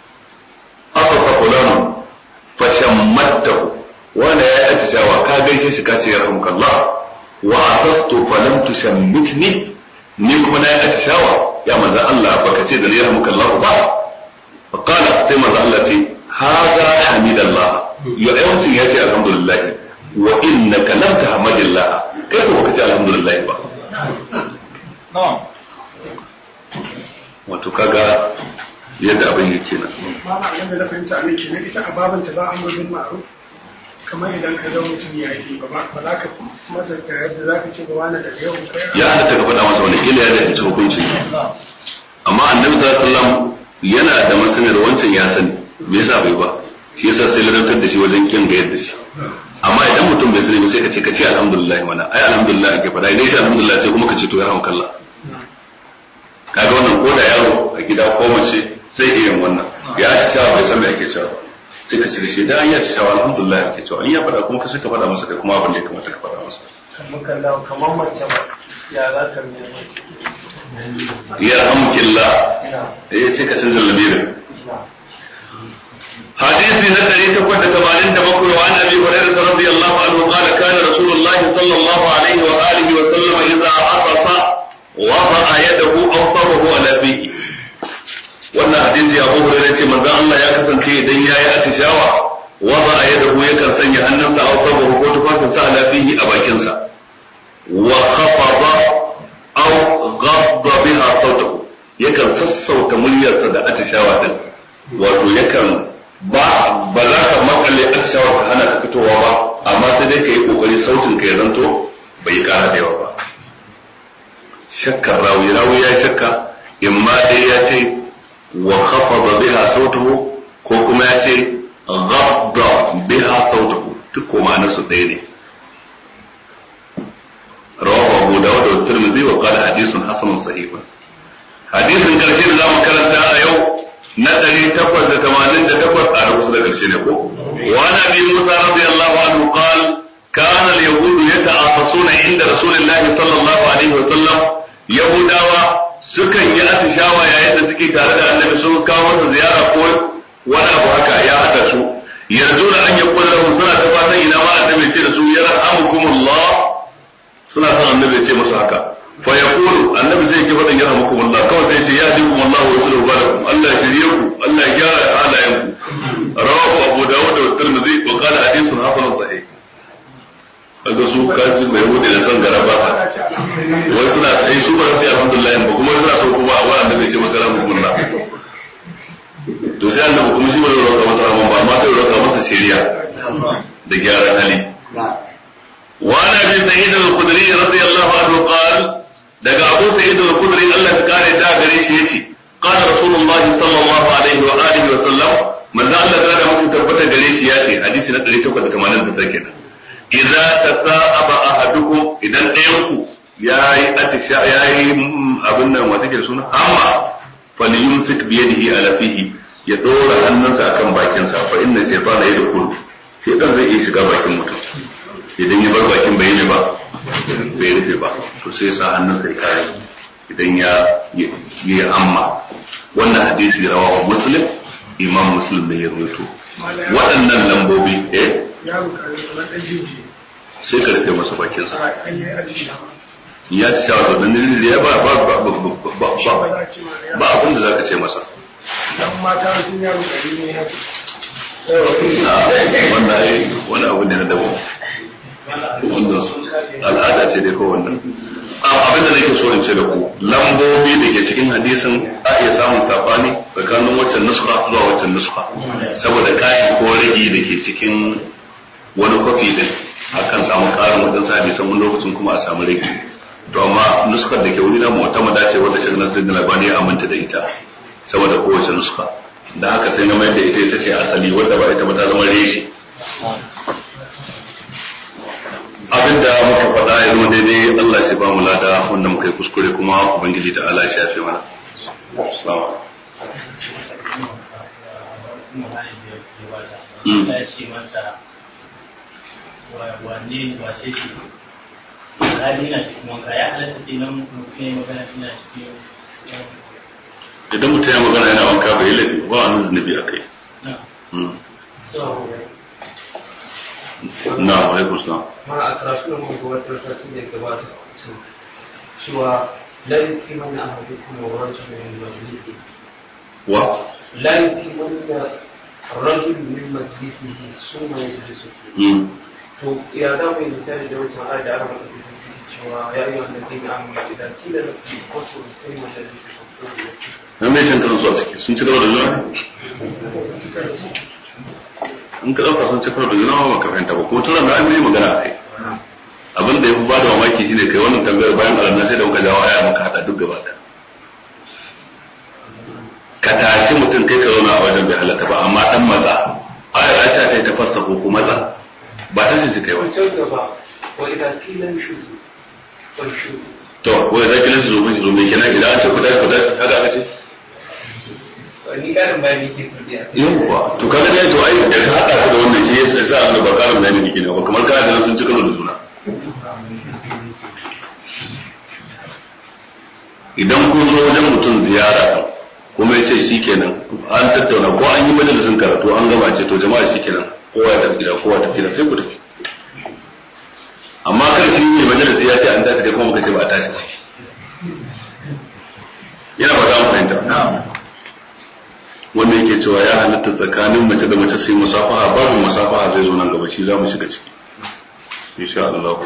afa fulanu fa shammatahu wanda ya yi atishawa ka gaishe shi ka ce yarhamukallah wa atastu fa lam tushammitni ni kuma na yi atishawa ya manzo Allah baka ce da yarhamukallah ba fa qala sai manzo Allah ce hada hamidallah ya yawancin ya ce alhamdulillah wa innaka lam tahmadillah kai ko baka ce alhamdulillah ba wato kaga yadda abin yake nan ba ma yadda na fahimta ne kenan ita a babanta ba amru bil ma'ruf kamar idan ka ga mutum ya yi ba ba za ka masa da yadda za ka ce ba wani da yau kai ya halatta ka faɗa masa wani kila ya da ita hukunci amma annabi sallallahu alaihi wasallam yana da masanar wancan ya sani me yasa bai ba shi yasa sai ladantar da shi wajen kin ga yadda shi amma idan mutum bai sani ba sai ka ce ka ce alhamdulillah mana ai alhamdulillah ake faɗa idan shi alhamdulillah sai kuma ka ce to ya rahmukallah kaga wannan ko da yaro a gida ko mace zai iya yin wannan ya ci cewa bai san me ake cewa sai ka ce da shi da an ya ci cewa alhamdulillah ake cewa in ya faɗa kuma ka sai ka faɗa masa kai kuma abin da ya kamata ka faɗa masa kamar kallon kamar mace ba ya za ka ya rahmukillah eh sai ka san lamirin حديث نتري تقول تمانين دمكر وعن أبي هريرة رضي الله عنه قال كان رسول الله صلى الله عليه وآله وسلم إذا عطس وضع يده أو طبه على فيه wannan hadisi Abu Hurairah ce manzon Allah ya kasance idan yayi atishawa wada yadahu yakan sanya hannunsa a tabahu ko tufafinsa ala fihi a bakinsa wa khafada aw ghadda biha sawtahu yakan sassauta muryarsa da atishawa din wato yakan ba ba za ka makale atishawa ka hana ka fitowa ba amma sai dai ka yi kokari sautin ka ya zanto bai kara da yawa ba shakkar rawi rawi ya shakka imma dai ya ce wa khafada biha sautuhu ko kuma ya ce ghadda biha sautuhu duk ko ma'anar su ɗaya ne rawahu Abu Dawud da Tirmidhi wa qala hadithun hasanun sahih hadisin karshe da zamu karanta a yau na ɗari takwas da tamanin da takwas a kusa da karshe ne ko wa nabi Musa radiyallahu anhu qala kana al-yahudu yata'afasuna inda rasulillahi sallallahu alaihi wa sallam yahudawa sukan yi atishawa yayin da suke tare da annabi sun kawo masa ziyara ko wani abu haka ya hada su yanzu da an yi kullum suna ta fatan ina ma annabi ce da su yarhamukumullah suna son annabi ce musu haka fa yaqulu annabi zai ki fadan yarhamukumullah kawai sai ce ya dikum Allah wa yuslihu balakum Allah ya shirye ku Allah ya gyara halayen ku rawahu Abu Dawud da Tirmidhi wa qala hadithun hasanun sahih kaga su kaji mai hudu da san garaba sa wai da gyaran hali وعن ابي سعيد الخدري رضي الله عنه قال daga Abu Sa'id al-Khudri Allah ya kare da gare shi yace qala Rasulullah sallallahu alaihi wa alihi wa sallam manzo Allah da mutum tabbata gare shi yace hadisi na ɗari takwas da tamanin da tara kenan idza tasa'aba ahadukum idan ɗayan ku yayi atisha yayi abin nan wata ke suna amma falyumsik bi yadihi ala fihi ya dora hannunsa akan bakinsa fa inna shaytana yadkhulu shaytan zai iya shiga bakin mutum idan ya bar bakin bai ne ba bai rufe ba to sai sa hannun sai kare idan ya yi amma wannan hadisi rawahu muslim imam muslim ne ya rawaito waɗannan lambobi eh sai ka rufe masa bakin sa ya ci shawara da nan ya ba ba ba ba ba abin da zaka ce masa dan mata sun yaro kari ne ya wannan wani abu ne na dawo wannan al'ada ce dai ko wannan abin da nake so in ce da ku lambobi da ke cikin hadisin a iya samun sabani tsakanin waccan nuska zuwa waccan nuska saboda kayan ko rage da ke cikin wani kwafi din akan samu karin wadansu hadisan wani lokacin kuma a samu rage to amma nuskar da ke wuri na mu'tamada ce wanda shi Nasir bin Albani ya aminta da ita saboda kowace nuska da haka sai na mai da ita ita ce asali wanda ba ita ba ta zama reshi abinda muka faɗa ya zama daidai Allah shi ba mu lada wanda muka yi kuskure kuma ubangiji ta Allah shi ya fi mana assalamu idan mutum ya magana yana wanka bai laifi ba wani zunubi a kai na alaikun salam ma a karatu da muka wata sassan da gabata cewa laifin mana a haɗu kuma wajen mai majalisi wa laifin wanda rajul min majalisi su mai majalisi to ya da mai misali da wata ma'ar da aka mata cewa ya yi wanda kai ga amma idan kila da kwasu kai majalisi sosai na mai shan kansu a ciki sun ci gaba da zuwa in ka ɗauka sun ci gaba da zuwa ba ka fahimta ba kuma tunan da an yi magana a kai abin da ya fi ba da mamaki shine kai wannan tambayar bayan alanna sai da muka jawo aya muka haɗa duk gaba da ka tashi mutum kai ka zauna a wajen bai halatta ba amma dan maza ayar aisha ta yi ta fassa ko kuma maza ba ta shi kai wani wa idan kila shi shi to ko idan kila shi zo mun zo mai kenan idan an ce ku tashi ku tashi haka aka ce ni karin bayani ke so biya yawwa to kaga dai to ai da ka hada ka da wannan shi yasa sai Allah ba karin bayani dake ne ba kamar kana da sun ci karo da juna idan kun zo wajen mutum ziyara kuma ya ce shikenan an tattauna ko an yi majalisin karatu an gama ce to jama'a shikenan kowa ya tafi gida kowa ya tafi gida sai ku tafi amma kar shi ne majalisi ya ce an tashi kai kuma muka ce ba a tashi ba yana ba za mu fahimta wanda yake cewa ya halatta tsakanin mace da mace sai musafaha babu musafaha zai zo nan gaba shi za mu shiga ciki insha Allah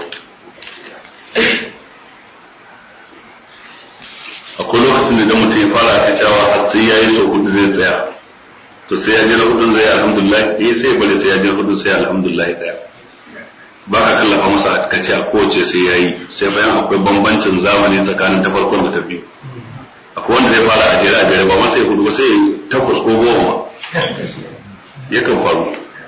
akwai lokacin da mutum ya fara ta cewa har sai yayi so hudu zai tsaya to sai ya je na hudun zai alhamdulillah eh sai bari sai ya je hudun sai alhamdulillah tsaya ba ka kallafa masa a cikace a kowace sai yayi sai bayan akwai bambancin zamani tsakanin ta farkon da ta biyu akwai wanda zai fara a jere a jere ba ma sai hudu ba sai takwas ko goma yakan faru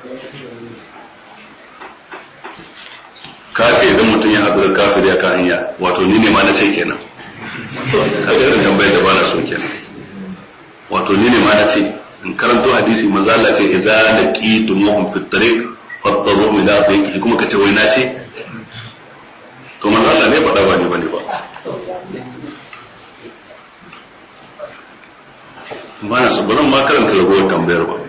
ka ce idan mutum ya haɗu da kafiri a kan hanya wato ni ne ma na ce kenan ka ga irin tambayar da ba na so kenan wato ni ne ma na ce in karanto hadisi manzo Allah ce idza laqitumuhum fi tariq fattaru ila tariqi kuma kace wai na ce to manzo Allah ne faɗa ba ni bane ba ba na so ba zan ma karanta ragowar tambayar ba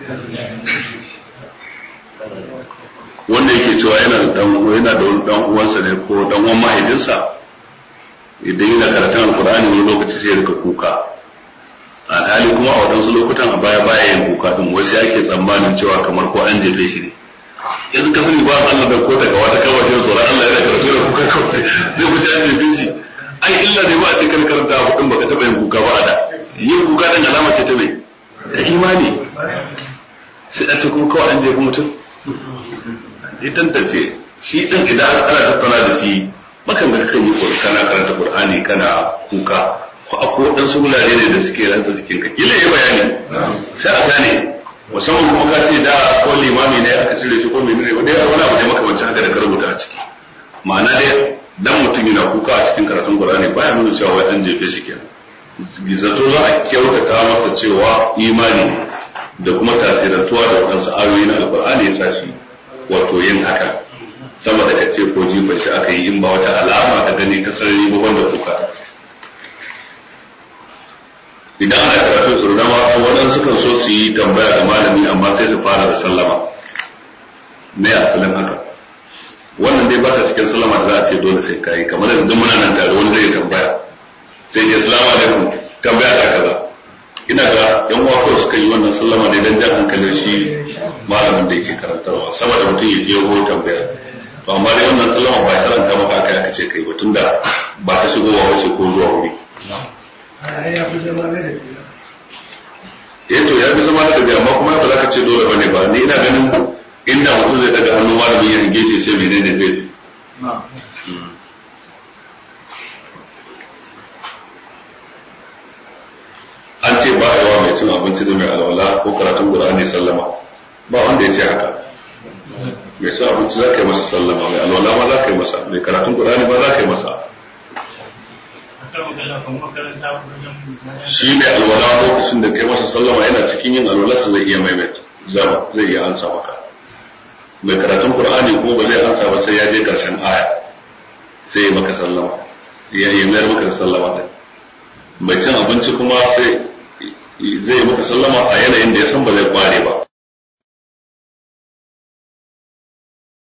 wanda yake cewa yana da dan yana da wani dan uwansa ne ko dan uwan mahaifinsa idan yana karatun alqur'ani wani lokaci sai ya rika kuka alhali kuma a wadansu lokutan a baya baya yin kuka din wai sai ake tsammanin cewa kamar ko an jefe shi ne yanzu ka sani ba Allah da ko daga wata kawai da tsoron Allah yana karatu da kuka kawai zai wuce an jefe shi ai illa ne ba a cikin karanta abu din baka taba yin kuka ba a da yin kuka din alama ce ta mai ta imani sai a ce kuma kawai an jefe mutum ya tantance shi din idan ana tattauna da shi makan ga kan yi kana karanta Qur'ani kana kuka ko akwai wadansu wurare ne da suke rantsa cikin ka kila ya bayani sai a gane musamman kuma ka ce da ko limami ne aka cire shi ko menene wanda ya wani abu da makamancin haka da ka rubuta a ciki ma'ana dai dan mutum yana kuka a cikin karatun Qur'ani baya nuna cewa wai an jefe shi kenan zato za a kyautata masa cewa imani da kuma tasirantuwa da wadansu ayoyi na Alƙur'ani ya sa shi wato yin haka sama da kace ko jifan shi aka yi in ba wata alama ka gani ta sarari ba wanda kuka idan ana karatu su rama waɗansu sukan so su yi tambaya ga malami amma sai su fara da sallama me asalin haka wannan dai ba ta cikin sallama da za a ce dole sai kai kamar yanzu muna nan tare wani zai tambaya sai ya assalamu alaikum tambaya ta kaza ina ga yan uwa ko suka yi wannan sallama ne dan jan hankalin shi malamin da yake karantarwa saboda mutum ya je ko tambaya to amma dai wannan sallama ba ya karanta maka kai aka ce kai ba tunda ba ta shigowa wace ko zuwa wuri ya fi zama ne da eh to ya fi zama da dabi amma kuma ba za ka ce dole bane ba ni ina ganin inda mutum zai daga hannu malamin ya hange shi sai menene zai an ce ba a yawa mai cin abinci da mai alwala ko karatun Qur'ani sallama ba wanda ya ce haka mai cin abinci za ka yi masa sallama mai alwala ma za ka yi masa mai karatun Qur'ani ma za ka yi masa shi mai alwala lokacin da kai masa sallama yana cikin yin alwalarsa zai iya maimaita zama zai iya ansa maka mai karatun Qur'ani kuma ba zai ansa ba sai ya je karshen aya sai ya maka sallama ya yi mayar maka da sallama ɗin mai cin abinci kuma sai zai maka sallama a yanayin da ya san ba zai kware